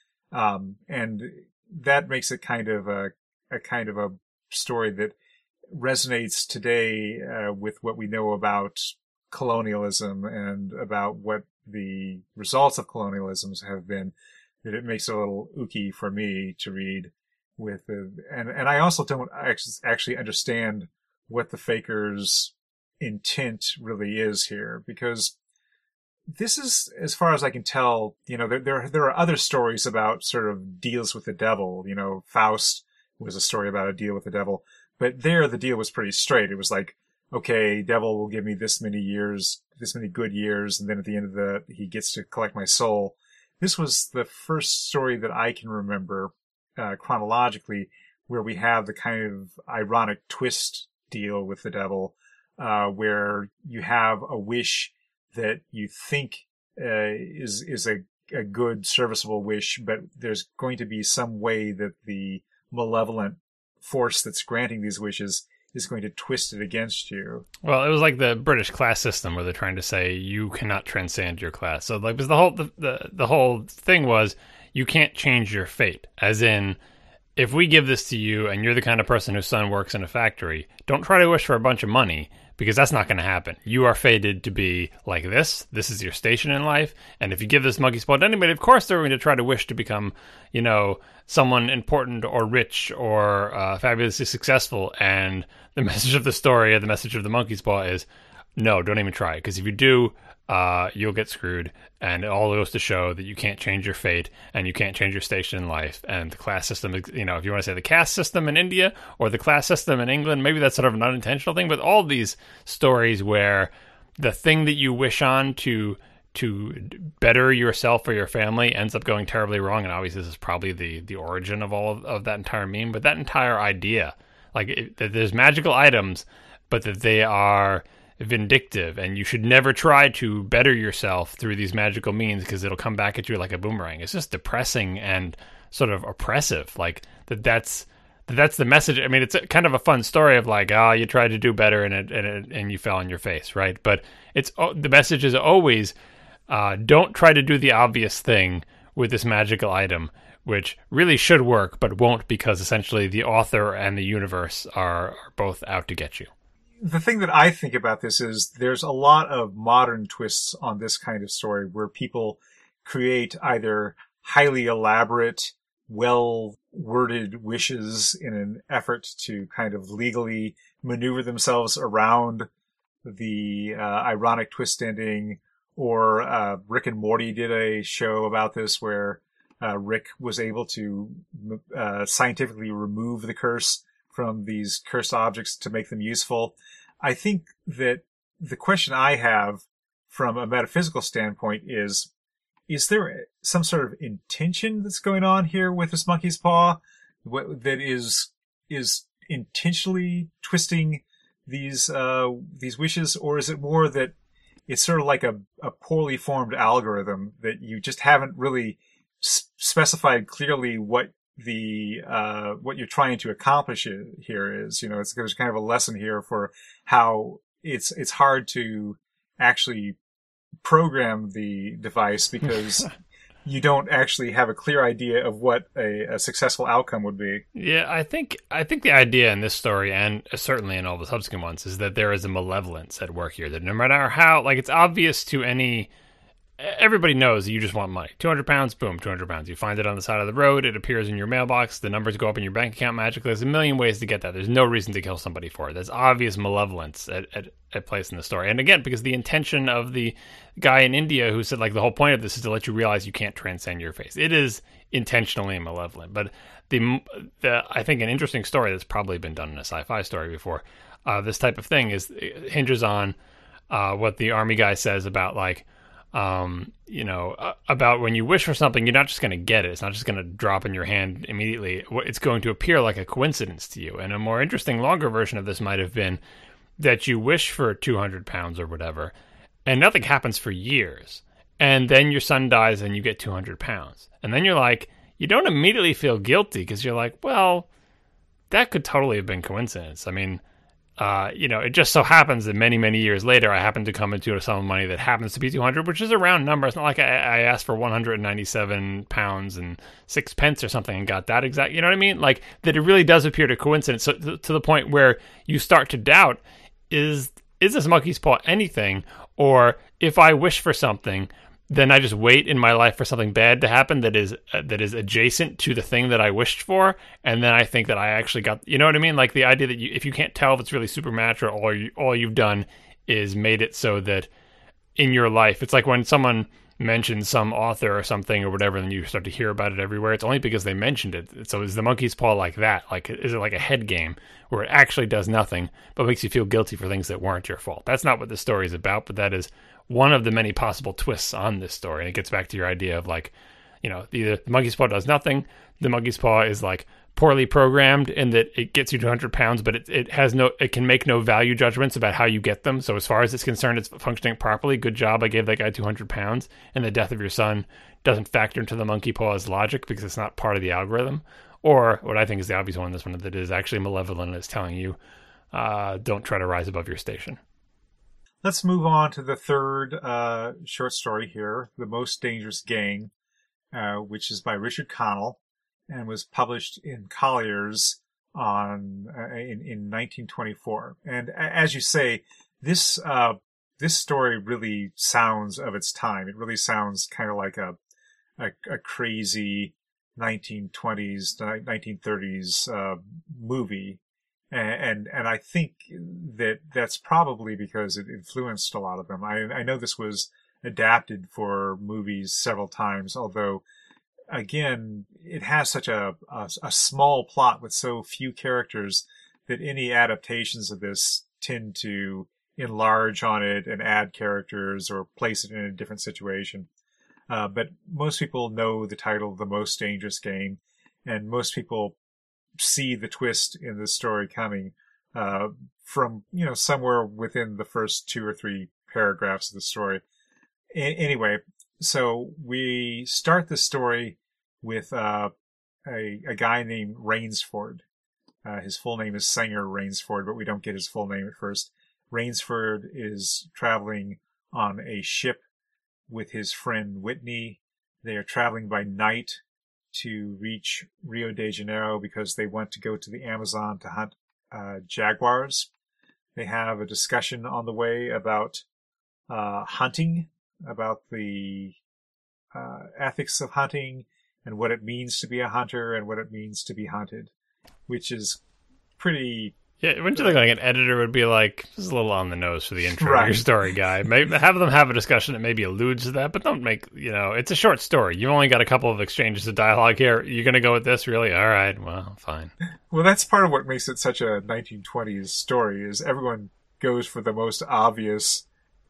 And that makes it kind of a story that resonates today with what we know about colonialism and about what the results of colonialisms have been, that it makes it a little ooky for me to read with and I also don't actually understand what the faker's intent really is here, because this is, as far as I can tell, there are other stories about sort of deals with the devil. Faust was a story about a deal with the devil, but there the deal was pretty straight. It was like, okay, devil will give me this many years, this many good years, and then at the end of he gets to collect my soul. This was the first story that I can remember chronologically where we have the kind of ironic twist deal with the devil, where you have a wish that you think is a good, serviceable wish, but there's going to be some way that the malevolent force that's granting these wishes is going to twist it against you. Well, it was like the British class system where they're trying to say you cannot transcend your class. So like, because the whole thing was you can't change your fate. As in, if we give this to you and you're the kind of person whose son works in a factory, don't try to wish for a bunch of money, because that's not going to happen. You are fated to be like this. This is your station in life. And if you give this monkey's paw to anybody, of course they're going to try to wish to become, someone important or rich or fabulously successful. And the message of the story, or the message of the monkey's paw is, no, don't even try it. Because if you do, you'll get screwed. And it all goes to show that you can't change your fate and you can't change your station in life. And the class system, if you want to say the caste system in India or the class system in England, maybe that's sort of an unintentional thing. But all these stories where the thing that you wish on to better yourself or your family ends up going terribly wrong. And obviously this is probably the origin of all of that entire meme. But that entire idea, like that there's magical items, but that they are vindictive, and you should never try to better yourself through these magical means because it'll come back at you like a boomerang. It's just depressing and sort of oppressive. Like that's the message. I mean, it's kind of a fun story of like, you tried to do better and you fell on your face, right? But the message is always don't try to do the obvious thing with this magical item, which really should work but won't, because essentially the author and the universe are both out to get you. The thing that I think about this is there's a lot of modern twists on this kind of story where people create either highly elaborate, well-worded wishes in an effort to kind of legally maneuver themselves around the ironic twist ending, or Rick and Morty did a show about this where Rick was able to scientifically remove the curse from these cursed objects to make them useful. I think that the question I have from a metaphysical standpoint is there some sort of intention that's going on here with this monkey's paw that is intentionally twisting these wishes, or is it more that it's sort of like a poorly formed algorithm that you just haven't really specified clearly what you're trying to accomplish here is? There's kind of a lesson here for how it's hard to actually program the device because you don't actually have a clear idea of what a successful outcome would be. Yeah, I think the idea in this story, and certainly in all the subsequent ones, is that there is a malevolence at work here. That no matter how, it's obvious to everybody knows that you just want money. 200 pounds, boom, 200 pounds. You find it on the side of the road, it appears in your mailbox, the numbers go up in your bank account magically. There's a million ways to get that. There's no reason to kill somebody for it. There's obvious malevolence at place in the story. And again, because the intention of the guy in India who said, the whole point of this is to let you realize you can't transcend your face. It is intentionally malevolent. But I think an interesting story that's probably been done in a sci-fi story before, this type of thing hinges on what the army guy says about, about when you wish for something, you're not just going to get it. It's not just going to drop in your hand immediately. It's going to appear like a coincidence to you. And a more interesting, longer version of this might have been that you wish for 200 pounds or whatever, and nothing happens for years. And then your son dies and you get 200 pounds. And then you don't immediately feel guilty because you're like, well, that could totally have been coincidence. I mean, it just so happens that many, many years later, I happen to come into a sum of money that happens to be 200, which is a round number. It's not like I asked for 197 pounds and 6 pence or something and got that exact. You know what I mean? That it really does appear to coincidence. So to the point where you start to doubt, is this monkey's paw anything? Or if I wish for something, then I just wait in my life for something bad to happen that is adjacent to the thing that I wished for, and then I think that I actually got, you know what I mean? The idea that if you can't tell if it's really supernatural, all you've done is made it so that in your life, it's like when someone mentions some author or something or whatever, and you start to hear about it everywhere. It's only because they mentioned it. So is the monkey's paw like that? Is it like a head game where it actually does nothing but makes you feel guilty for things that weren't your fault? That's not what the story is about, but that is one of the many possible twists on this story. And it gets back to your idea of either the monkey's paw does nothing, the monkey's paw is poorly programmed in that it gets you 200 pounds, but it can make no value judgments about how you get them. So as far as it's concerned, it's functioning properly. Good job. I gave that guy 200 pounds. And the death of your son doesn't factor into the monkey paw's logic because it's not part of the algorithm. Or what I think is the obvious one in this one, that is actually malevolent and is telling you, don't try to rise above your station. Let's move on to the third short story here, The Most Dangerous Gang, which is by Richard Connell and was published in Collier's in 1924. And as you say, this story really sounds of its time. It really sounds kind of like a crazy 1920s, 1930s movie. And I think that's probably because it influenced a lot of them. I know this was adapted for movies several times, although again, it has such a small plot with so few characters that any adaptations of this tend to enlarge on it and add characters or place it in a different situation. But most people know the title, The Most Dangerous Game, and most people see the twist in the story coming from somewhere within the first 2 or 3 paragraphs of the story. Anyway, so we start the story with a guy named Rainsford. His full name is Sanger Rainsford, but we don't get his full name at first. Rainsford is traveling on a ship with his friend Whitney. They are traveling by night to reach Rio de Janeiro because they want to go to the Amazon to hunt jaguars. They have a discussion on the way about hunting, about the ethics of hunting and what it means to be a hunter and what it means to be hunted, which is pretty... Yeah, wouldn't you think like an editor would be like, this is a little on the nose for the intro of your story, guy. Maybe have them have a discussion that maybe alludes to that, but don't make, it's a short story. You've only got a couple of exchanges of dialogue here. You're going to go with this, really? All right, well, fine. Well, that's part of what makes it such a 1920s story, is everyone goes for the most obvious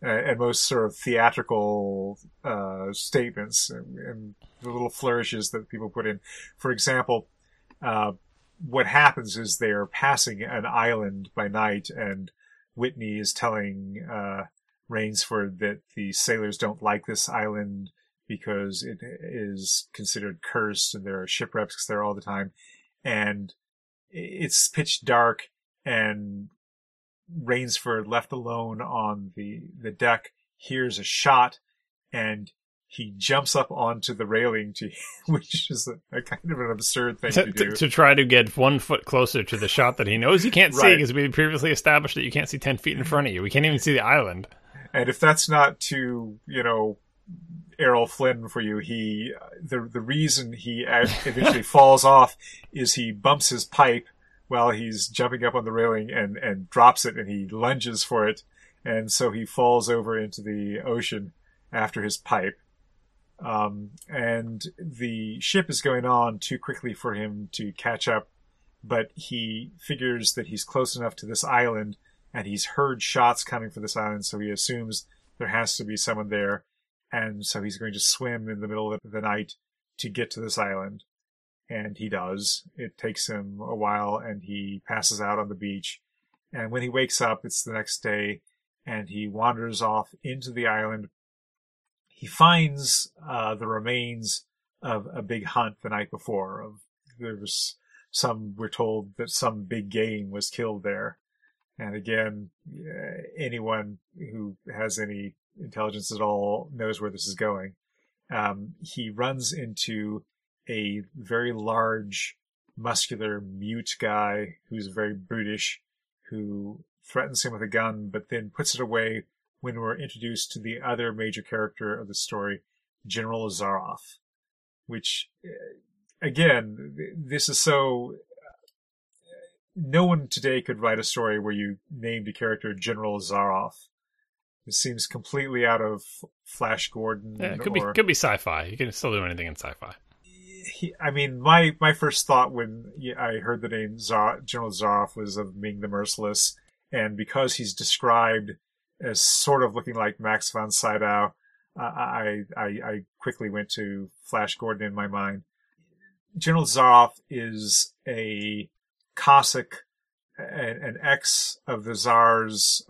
and most sort of theatrical statements and the little flourishes that people put in. For example, what happens is they're passing an island by night, and Whitney is telling Rainsford that the sailors don't like this island because it is considered cursed, and there are shipwrecks there all the time. And it's pitch dark, and Rainsford, left alone on the deck, hears a shot, and he jumps up onto the railing, which is a kind of an absurd thing to do. To try to get 1 foot closer to the shot that he knows he can't see, because we previously established that you can't see 10 feet in front of you. We can't even see the island. And if that's not too, Errol Flynn for you, the reason he eventually falls off is he bumps his pipe while he's jumping up on the railing and drops it, and he lunges for it. And so he falls over into the ocean after his pipe. And the ship is going on too quickly for him to catch up, but he figures that he's close enough to this island, and he's heard shots coming for this island, so he assumes there has to be someone there. And so he's going to swim in the middle of the night to get to this island. And he does. It takes him a while, and he passes out on the beach. And when he wakes up, it's the next day, and he wanders off into the island. He finds the remains of a big hunt the night before. We're told that some big game was killed there. And again, anyone who has any intelligence at all knows where this is going. He runs into a very large, muscular, mute guy who's very brutish, who threatens him with a gun, but then puts it away when we're introduced to the other major character of the story, General Zaroff, which, again, this is so... No one today could write a story where you named a character General Zaroff. It seems completely out of Flash Gordon. Yeah, it could be sci-fi. You can still do anything in sci-fi. My first thought when I heard the name General Zaroff was of Ming the Merciless, and because he's described as sort of looking like Max von Sydow, I quickly went to Flash Gordon in my mind. General Zaroff is a Cossack, an ex of the Tsar's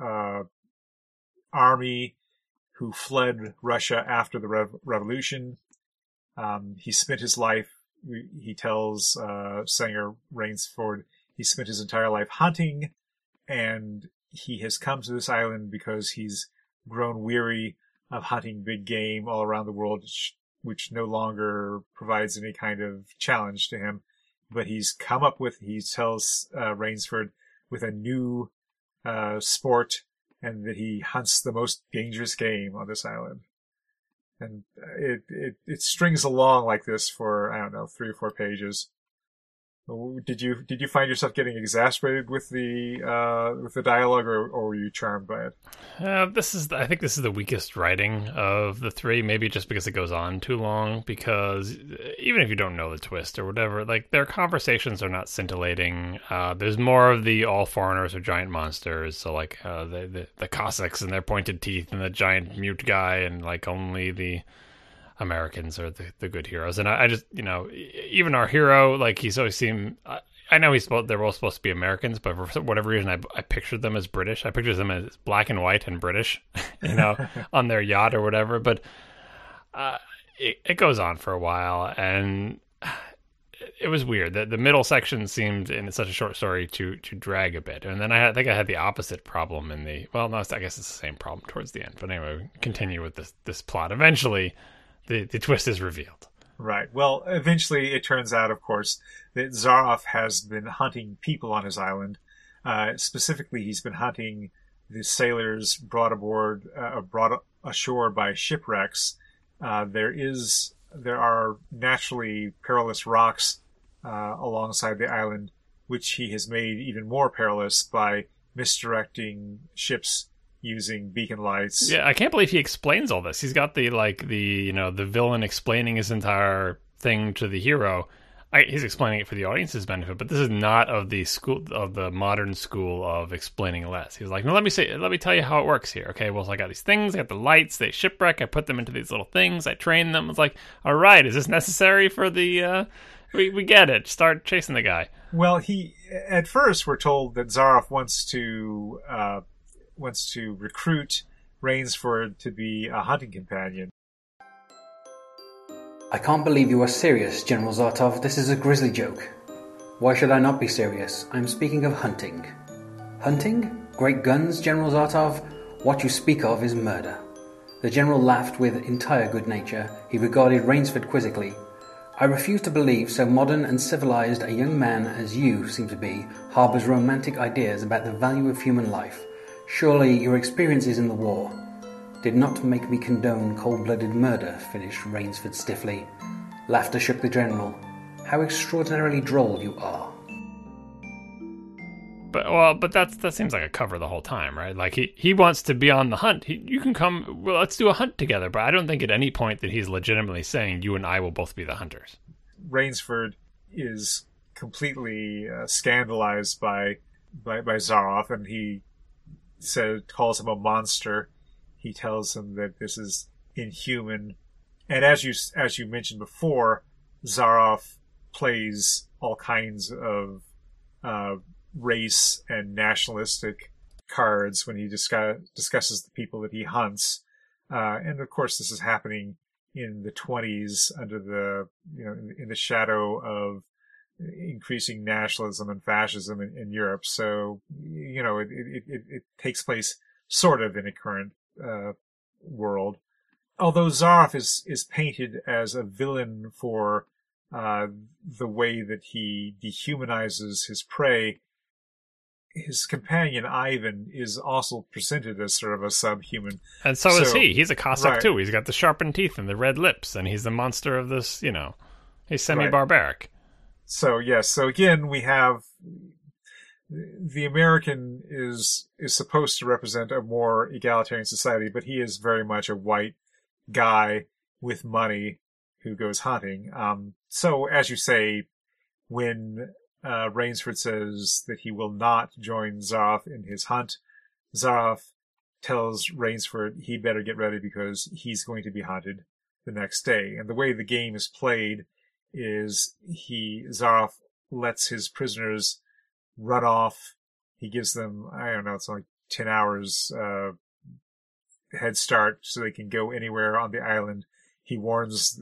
army who fled Russia after the revolution. He spent his life, he tells Sanger Rainsford, he spent his entire life hunting, and he has come to this island because he's grown weary of hunting big game all around the world, which no longer provides any kind of challenge to him. But he's come up with, he tells Rainsford, with a new sport, and that he hunts the most dangerous game on this island. And it strings along like this for, I don't know, 3 or 4 pages. Did you find yourself getting exasperated with the dialogue, or were you charmed by it? I think this is the weakest writing of the 3, maybe just because it goes on too long, because even if you don't know the twist or whatever, like, their conversations are not scintillating. There's more of the all foreigners are giant monsters, so like the Cossacks and their pointed teeth and the giant mute guy, and like only the Americans are the good heroes. And I just, even our hero, like, he's always seemed, I know they're all supposed to be Americans, but for whatever reason, I pictured them as British. I pictured them as black and white and British, on their yacht or whatever. But it goes on for a while, and it was weird. The middle section seemed, in such a short story, to drag a bit. And then I think I had the opposite problem I guess it's the same problem towards the end. But anyway, we continue with this plot. Eventually, the twist is revealed. Right. Well, eventually it turns out, of course, that Zaroff has been hunting people on his island. Specifically, he's been hunting the sailors brought ashore by shipwrecks. There are naturally perilous rocks alongside the island, which he has made even more perilous by misdirecting ships using beacon lights. Yeah, I can't believe he explains all this. He's got the villain explaining his entire thing to the hero. he's explaining it for the audience's benefit, but this is not of the modern school of explaining less. He's like, no, let me tell you how it works here. Okay, well, so I got these things, I got the lights, they shipwreck, I put them into these little things, I train them. It's like, all right, is this necessary for the? We get it. Start chasing the guy. Well, at first we're told that Zaroff wants to recruit Rainsford to be a hunting companion. I can't believe you are serious, General Zartov. This is a grisly joke. Why should I not be serious? I'm speaking of hunting. Hunting? Great guns, General Zartov? What you speak of is murder. The General laughed with entire good nature. He regarded Rainsford quizzically. I refuse to believe so modern and civilized a young man as you seem to be harbours romantic ideas about the value of human life. Surely your experiences in the war did not make me condone cold-blooded murder, finished Rainsford stiffly. Laughter shook the General. How extraordinarily droll you are. But that seems like a cover the whole time, right? Like he wants to be on the hunt. You can come. Well, let's do a hunt together. But I don't think at any point that he's legitimately saying you and I will both be the hunters. Rainsford is completely scandalized by Zaroff, and he calls him a monster. He tells him that this is inhuman, and as you mentioned before, Zaroff plays all kinds of race and nationalistic cards when he discusses the people that he hunts, and of course this is happening in the 1920s under the in the shadow of increasing nationalism and fascism in Europe. So it takes place sort of in a current world. Although Zaroff is painted as a villain for the way that he dehumanizes his prey, his companion Ivan is also presented as sort of a subhuman. And so is he. He's a Cossack too. He's got the sharpened teeth and the red lips, and he's the monster of this, he's semi-barbaric. Right. So yes, so again we have the American is supposed to represent a more egalitarian society, but he is very much a white guy with money who goes hunting. So as you say, when Rainsford says that he will not join Zaroff in his hunt, Zaroff tells Rainsford he better get ready because he's going to be hunted the next day. And the way the game is played is Zaroff lets his prisoners run off. He gives them, I don't know, it's like 10 hours head start so they can go anywhere on the island. He warns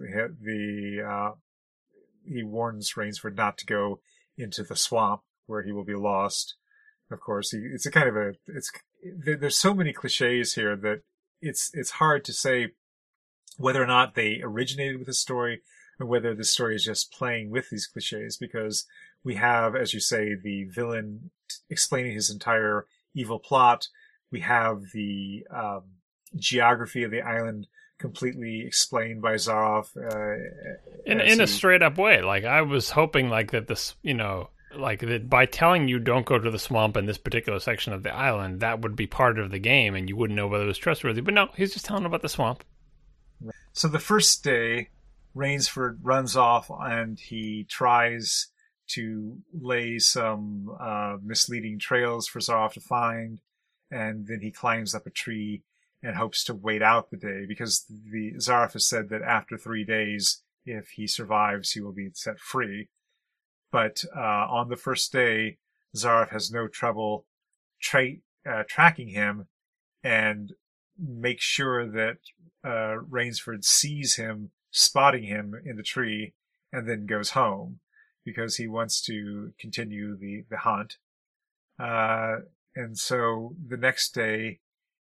Rainsford not to go into the swamp where he will be lost. Of course, there's so many cliches here that it's hard to say whether or not they originated with the story or whether the story is just playing with these cliches, because we have, as you say, the villain explaining his entire evil plot. We have the geography of the island completely explained by Zaroff. In a straight up way. Like, I was hoping like that this, like that by telling you don't go to the swamp in this particular section of the island, that would be part of the game and you wouldn't know whether it was trustworthy. But no, he's just telling about the swamp. So the first day, Rainsford runs off and he tries to lay some misleading trails for Zaroff to find, and then he climbs up a tree and hopes to wait out the day, because the Zaroff has said that after 3 days, if he survives, he will be set free. But on the first day, Zaroff has no trouble tracking him and makes sure that Rainsford sees him, spotting him in the tree, and then goes home because he wants to continue the hunt. And so the next day,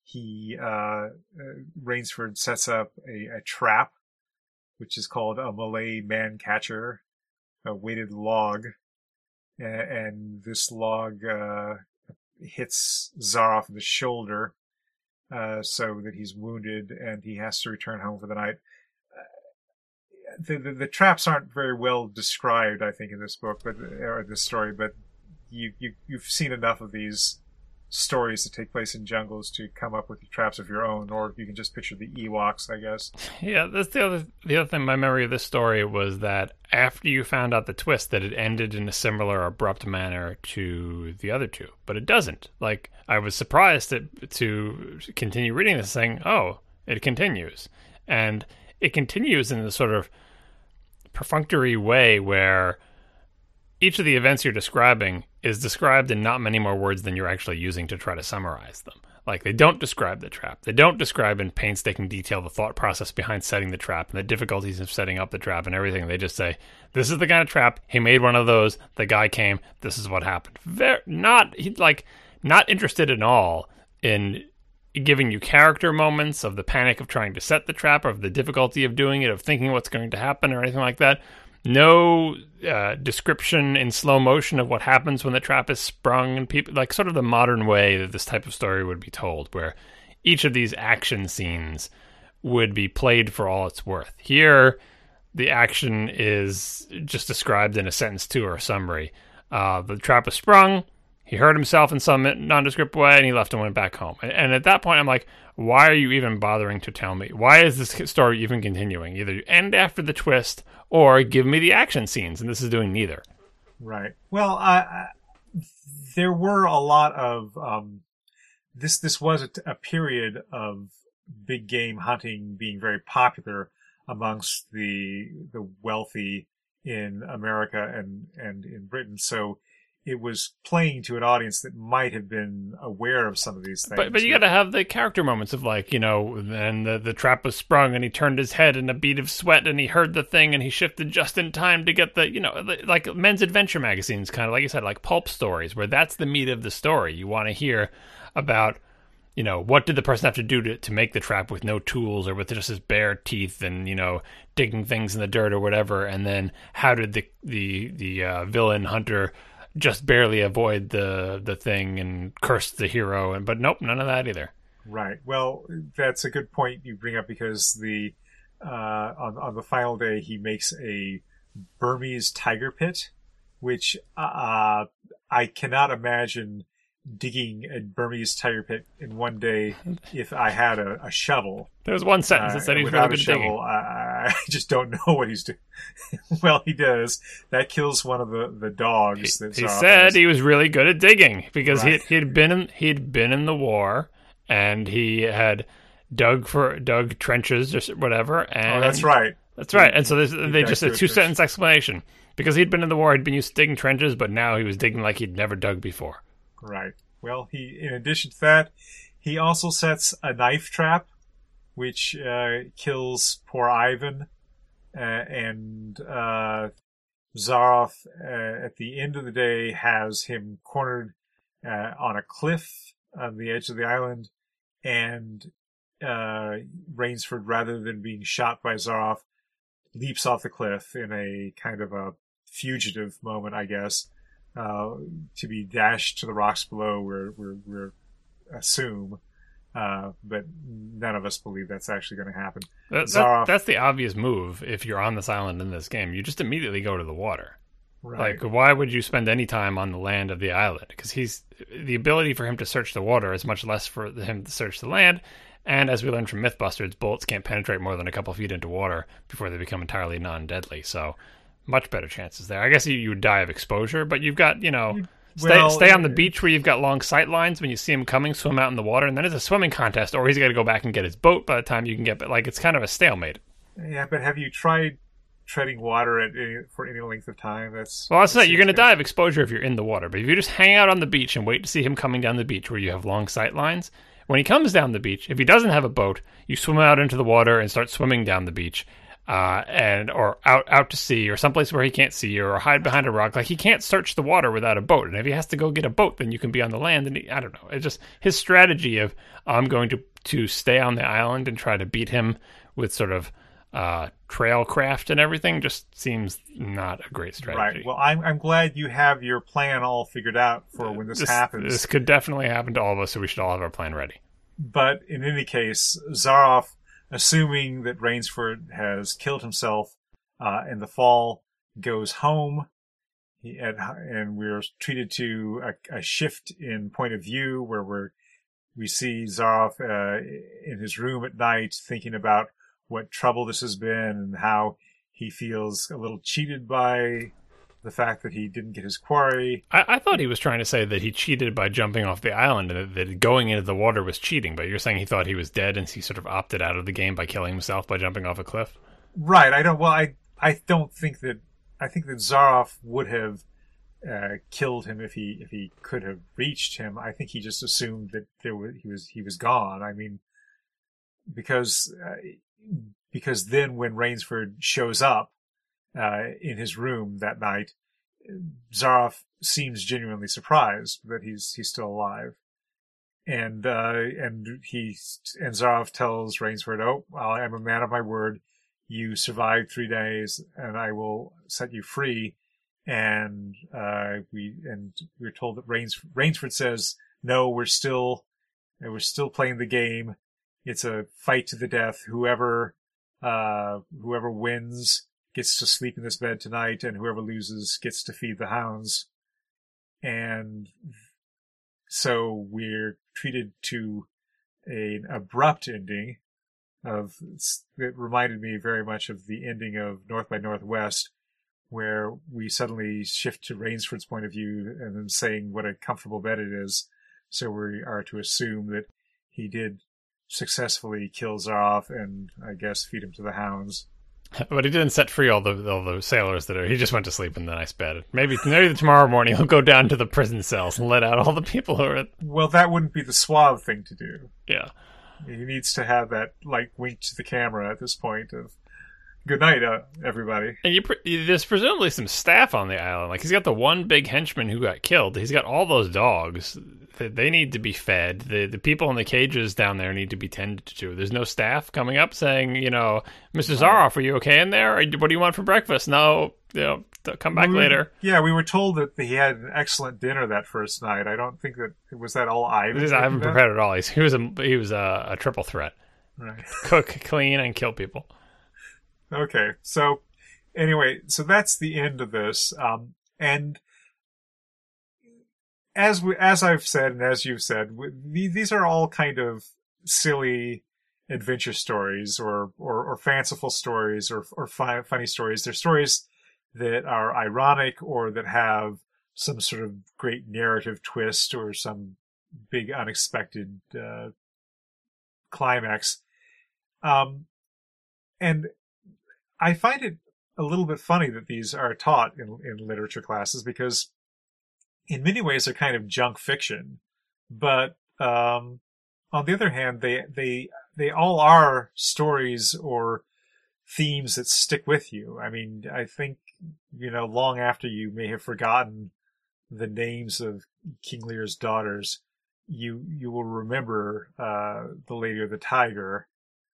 Rainsford sets up a trap, which is called a Malay man catcher, a weighted log, and this log hits Zaroff in the shoulder, so that he's wounded and he has to return home for the night. The traps aren't very well described, I think, in this book, or this story, but you've seen enough of these stories that take place in jungles to come up with traps of your own, or you can just picture the Ewoks, I guess. Yeah, that's the other thing. My memory of this story was that after you found out the twist, that it ended in a similar abrupt manner to the other two, but it doesn't. Like, I was surprised to continue reading this, saying, "Oh, it continues," and it continues in a sort of perfunctory way where each of the events you're describing is described in not many more words than you're actually using to try to summarize them. Like, they don't describe the trap. They don't describe in painstaking detail the thought process behind setting the trap and the difficulties of setting up the trap and everything. They just say, this is the kind of trap. He made one of those. The guy came. This is what happened. Not interested at all in giving you character moments of the panic of trying to set the trap, or of the difficulty of doing it, of thinking what's going to happen, or anything like that. No description in slow motion of what happens when the trap is sprung, and people, like, sort of the modern way that this type of story would be told, where each of these action scenes would be played for all it's worth. Here, the action is just described in a sentence two or a summary. The trap was sprung, he hurt himself in some nondescript way, and he left and went back home. And at that point, I'm like, why are you even bothering to tell me? Why is this story even continuing? Either you end after the twist, or give me the action scenes, and this is doing neither. Right. Well, there were a lot of this was a period of big game hunting being very popular amongst the wealthy in America and in Britain. So it was playing to an audience that might have been aware of some of these things. But you got to have the character moments of, like, you know, and the trap was sprung and he turned his head in a bead of sweat and he heard the thing and he shifted just in time to get the, you know, like men's adventure magazines, kind of like you said, like pulp stories, where that's the meat of the story. You want to hear about, you know, what did the person have to do to make the trap with no tools or with just his bare teeth and, you know, digging things in the dirt or whatever. And then how did the villain hunter just barely avoid the thing and curse the hero, but nope, none of that either. Right. Well, that's a good point you bring up, because the on the final day he makes a Burmese tiger pit, which I cannot imagine digging a Burmese tiger pit in one day if I had a shovel. There was one sentence that said he's really good at digging. I just don't know what he's doing. Well, he does. That kills one of the dogs. He said he was really good at digging because right. he'd been in the war, and he had dug trenches or whatever. And that's right. That's right. And so they just a 2-sentence explanation, because he'd been in the war, he'd been used to digging trenches, but now he was digging like he'd never dug before. Right. Well, in addition to that, he also sets a knife trap, which kills poor Ivan, and Zaroff, at the end of the day, has him cornered on a cliff on the edge of the island, and Rainsford, rather than being shot by Zaroff, leaps off the cliff in a kind of a fugitive moment, I guess. To be dashed to the rocks below, we're assume, but none of us believe that's actually going to happen. That's the obvious move if you're on this island in this game. You just immediately go to the water. Right. Like, why would you spend any time on the land of the island? Because the ability for him to search the water is much less for him to search the land. And as we learned from Mythbusters, bullets can't penetrate more than a couple feet into water before they become entirely non-deadly. So much better chances there. I guess you would die of exposure, but you've got, you know, stay on the beach where you've got long sight lines. When you see him coming, swim out in the water, and then it's a swimming contest, or he's got to go back and get his boat by the time you can get, like, it's kind of a stalemate. Yeah, but have you tried treading water for any length of time? That's it. You're going to die of exposure if you're in the water, but if you just hang out on the beach and wait to see him coming down the beach where you have long sight lines, when he comes down the beach, if he doesn't have a boat, you swim out into the water and start swimming down the beach. Or out to sea, or someplace where he can't see you, or hide behind a rock. Like, he can't search the water without a boat, and if he has to go get a boat, then you can be on the land. And I don't know. It's just his strategy of I'm going to stay on the island and try to beat him with sort of trail craft and everything just seems not a great strategy. Right. Well, I'm glad you have your plan all figured out for when this happens. This could definitely happen to all of us, so we should all have our plan ready. But in any case, Zaroff, assuming that Rainsford has killed himself in the fall, goes home. and we're treated to a shift in point of view where we see Zaroff in his room at night thinking about what trouble this has been and how he feels a little cheated by the fact that he didn't get his quarry. I thought he was trying to say that he cheated by jumping off the island and that going into the water was cheating, but you're saying he thought he was dead and he sort of opted out of the game by killing himself by jumping off a cliff? Right. I think that Zaroff would have killed him if he could have reached him. I think he just assumed that he was gone. I mean, because then when Rainsford shows up in his room that night, Zaroff seems genuinely surprised that he's still alive, and Zaroff tells Rainsford, "Oh, I'm a man of my word. You survived 3 days, and I will set you free." And we're told that Rainsford says, "No, we're still playing the game. It's a fight to the death. Whoever wins gets to sleep in this bed tonight, and whoever loses gets to feed the hounds." And so we're treated to an abrupt ending it reminded me very much of the ending of North by Northwest, where we suddenly shift to Rainsford's point of view and then saying what a comfortable bed it is. So we are to assume that he did successfully kill Zaroff and, I guess, feed him to the hounds. But he didn't set free all the sailors he just went to sleep in the nice bed. Maybe tomorrow morning he'll go down to the prison cells and let out all the people who are... Well, that wouldn't be the suave thing to do. Yeah. He needs to have that, wink to the camera at this point of, "Good night, everybody." And there's presumably some staff on the island. He's got the one big henchman who got killed. He's got all those dogs. They need to be fed. The people in the cages down there need to be tended to. There's no staff coming up saying, "Mr. Zaroff, are you okay in there? Or what do you want for breakfast?" No, come back later. Yeah, we were told that he had an excellent dinner that first night. I don't think was that all Ivan. I haven't prepared at all. He was a triple threat. Right. Cook, clean, and kill people. Okay, so anyway, so that's the end of this. And as I've said, and as you've said, these are all kind of silly adventure stories or fanciful stories or funny stories. They're stories that are ironic or that have some sort of great narrative twist or some big unexpected climax. And I find it a little bit funny that these are taught in literature classes because in many ways they're kind of junk fiction. But on the other hand, they all are stories or themes that stick with you. I mean, I think, long after you may have forgotten the names of King Lear's daughters, you will remember the Lady or the Tiger.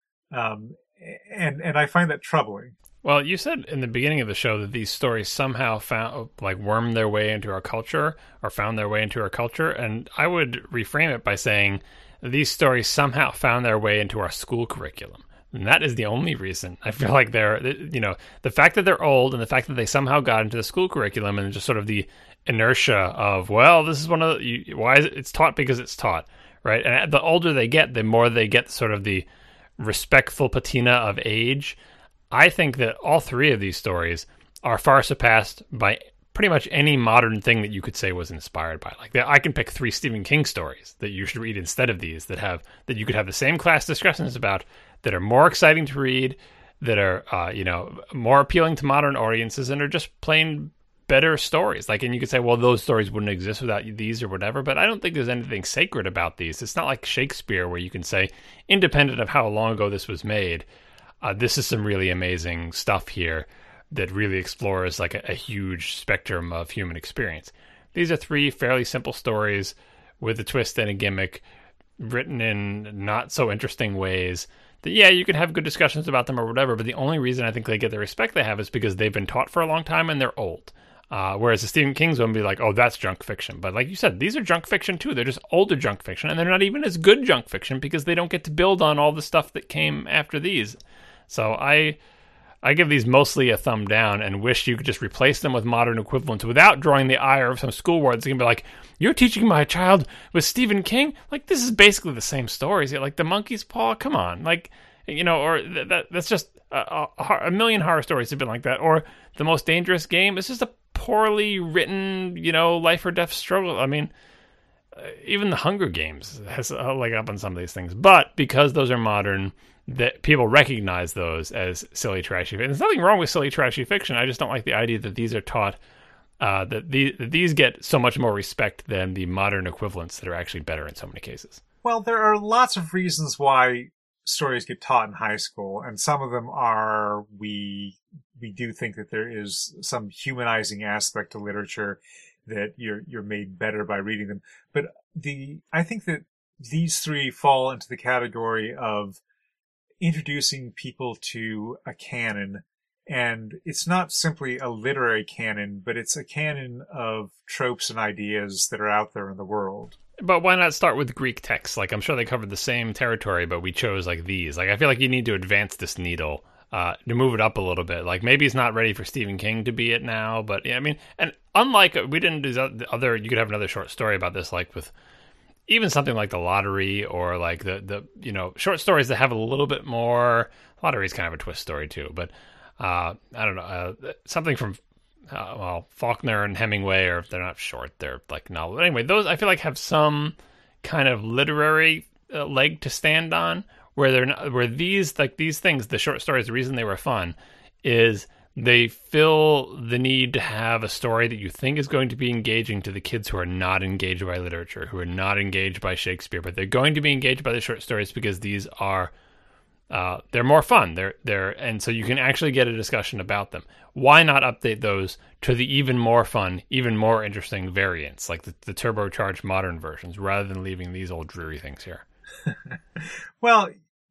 And I find that troubling. Well, you said in the beginning of the show that these stories somehow wormed their way into our culture or found their way into our culture. And I would reframe it by saying these stories somehow found their way into our school curriculum. And that is the only reason. I feel like the fact that they're old and the fact that they somehow got into the school curriculum and just sort of the inertia of, well, this is why is it's taught because it's taught, right? And the older they get, the more they get sort of the respectful patina of age. I think that all three of these stories are far surpassed by pretty much any modern thing that you could say was inspired by. I can pick 3 Stephen King stories that you should read instead of these that you could have the same class discussions about, that are more exciting to read, that are more appealing to modern audiences, and are just plain better stories. And you could say, well, those stories wouldn't exist without these or whatever, but I don't think there's anything sacred about these. It's not like Shakespeare where you can say, independent of how long ago this was made, this is some really amazing stuff here that really explores a huge spectrum of human experience. These are 3 fairly simple stories with a twist and a gimmick, written in not so interesting ways that, yeah, you can have good discussions about them or whatever, but the only reason I think they get the respect they have is because they've been taught for a long time and they're old. Whereas the Stephen King's one would be like, oh, that's junk fiction. But like you said, these are junk fiction too. They're just older junk fiction, and they're not even as good junk fiction because they don't get to build on all the stuff that came after these. So I I give these mostly a thumb down and wish you could just replace them with modern equivalents without drawing the ire of some school board that's going to be like, you're teaching my child with Stephen King? Like, this is basically the same stories. Like, The Monkey's Paw, come on. Like, or that's just a million horror stories have been like that. Or The Most Dangerous Game. It's just a poorly written, life or death struggle. I mean, even The Hunger Games has a leg up on some of these things. But because those are modern, that people recognize those as silly, trashy fiction. There's nothing wrong with silly, trashy fiction. I just don't like the idea that these are taught, that these get so much more respect than the modern equivalents that are actually better in so many cases. Well, there are lots of reasons why stories get taught in high school, and some of them are we do think that there is some humanizing aspect to literature, that you're made better by reading them. But I think that these three fall into the category of introducing people to a canon, and it's not simply a literary canon, but it's a canon of tropes and ideas that are out there in the world. But why not start with Greek texts? Like, I'm sure they covered the same territory, but we chose like these. Like, I feel like you need to advance this needle to move it up a little bit. Like, maybe it's not ready for Stephen King to be it now, but yeah, I mean, and unlike we didn't do other, you could have another short story about this, like with even something like The Lottery, or like the short stories that have a little bit more. Lottery is kind of a twist story too, but I don't know, something from Faulkner and Hemingway, or if they're not short, they're like novels. Anyway, those I feel like have some kind of literary leg to stand on, where they're not, where these things, the short stories, the reason they were fun is they fill the need to have a story that you think is going to be engaging to the kids who are not engaged by literature, who are not engaged by Shakespeare, but they're going to be engaged by the short stories because these are they're more fun. And so you can actually get a discussion about them. Why not update those to the even more fun, even more interesting variants, like the turbocharged modern versions, rather than leaving these old dreary things here? Well,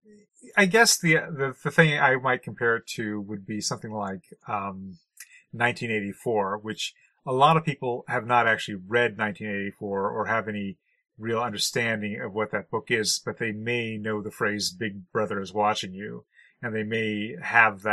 I guess the thing I might compare it to would be something like 1984, which a lot of people have not actually read 1984 or have any real understanding of what that book is, but they may know the phrase "Big Brother is watching you," and they may have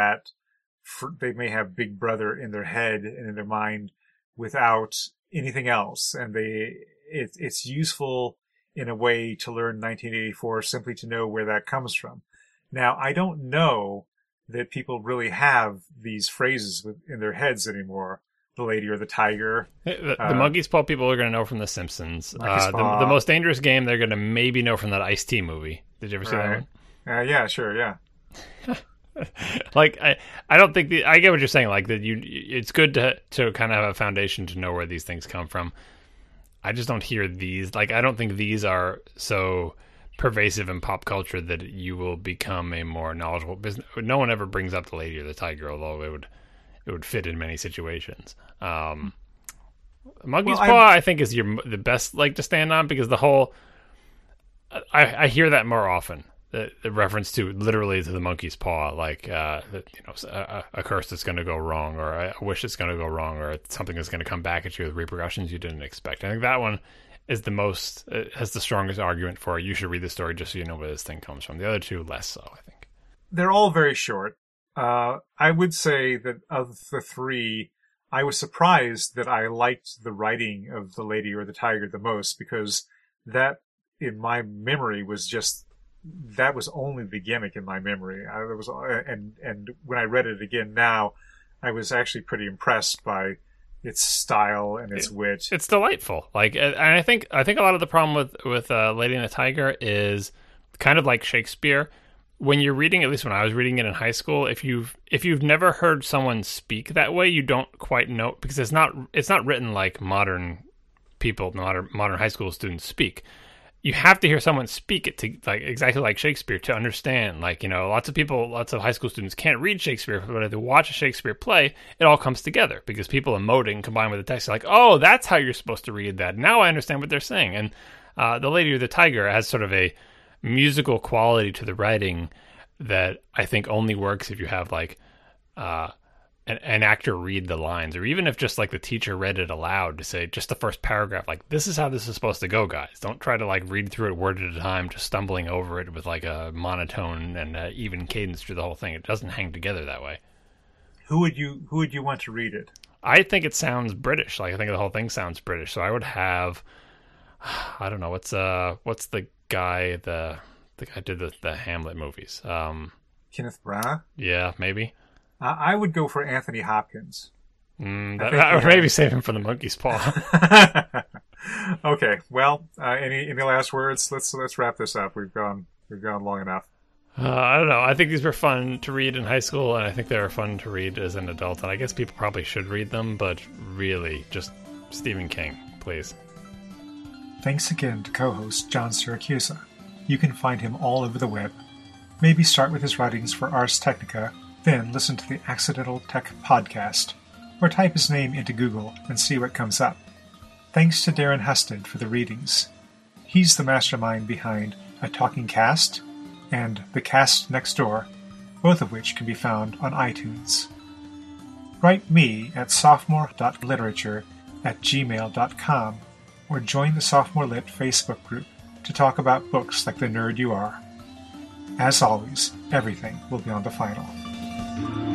Big Brother in their head and in their mind without anything else, and it's useful in a way to learn 1984 simply to know where that comes from. Now, I don't know that people really have these phrases in their heads anymore. The Lady or the Tiger. The Monkey's Paw people are going to know from The Simpsons. The Most Dangerous Game, they're going to maybe know from that Ice-T movie. Did you ever see that one? Yeah, sure, yeah. Like, I don't think I get what you're saying. Like, that it's good to kind of have a foundation to know where these things come from. I just don't hear these. Like, I don't think these are so pervasive in pop culture that you will become a more knowledgeable business. No one ever brings up The Lady or the Tiger, although it would fit in many situations. Monkey's Paw, I think, is the best leg to stand on, because the whole I hear that more often. The reference to literally to the monkey's paw, like a curse that's going to go wrong, or a wish that's going to go wrong, or something that's going to come back at you with repercussions you didn't expect. I think that one is has the strongest argument for you should read the story just so you know where this thing comes from. The other two, less so, I think. They're all very short. I would say that of the three, I was surprised that I liked the writing of The Lady or the Tiger the most, because that, in my memory, that was only the gimmick in my memory. And when I read it again now, I was actually pretty impressed by its style and its wit. It's delightful. Like, and I think a lot of the problem with Lady and the Tiger is kind of like Shakespeare. When you're reading, at least when I was reading it in high school, if you've never heard someone speak that way, you don't quite know, because it's not written like modern high school students speak. You have to hear someone speak it to, like, exactly like Shakespeare to understand. Like, lots of high school students can't read Shakespeare, but if they watch a Shakespeare play, it all comes together because people emoting combined with the text are like, oh, that's how you're supposed to read that. Now I understand what they're saying. And The Lady or the Tiger has sort of a musical quality to the writing that I think only works if you have like an actor read the lines, or even if just like the teacher read it aloud to say just the first paragraph, like, this is how this is supposed to go, guys. Don't try to like read through it word at a time, just stumbling over it with like a monotone and even cadence through the whole thing. It doesn't hang together that way. who would you want to read it? I think it sounds British. Like, I think the whole thing sounds British. So I would have, I don't know, what's the guy the guy who did the Hamlet movies? Kenneth Branagh? Yeah, maybe. I would go for Anthony Hopkins. That would maybe save him from the monkey's paw. Okay. Well, any last words? Let's wrap this up. We've gone long enough. I don't know. I think these were fun to read in high school, and I think they were fun to read as an adult. And I guess people probably should read them, but really, just Stephen King, please. Thanks again to co-host John Siracusa. You can find him all over the web. Maybe start with his writings for Ars Technica, then listen to the Accidental Tech Podcast, or type his name into Google and see what comes up. Thanks to Darren Husted for the readings. He's the mastermind behind A Talking Cast and The Cast Next Door, both of which can be found on iTunes. Write me at sophomore.literature@gmail.com or join the Sophomore Lit Facebook group to talk about books like the nerd you are. As always, everything will be on the final.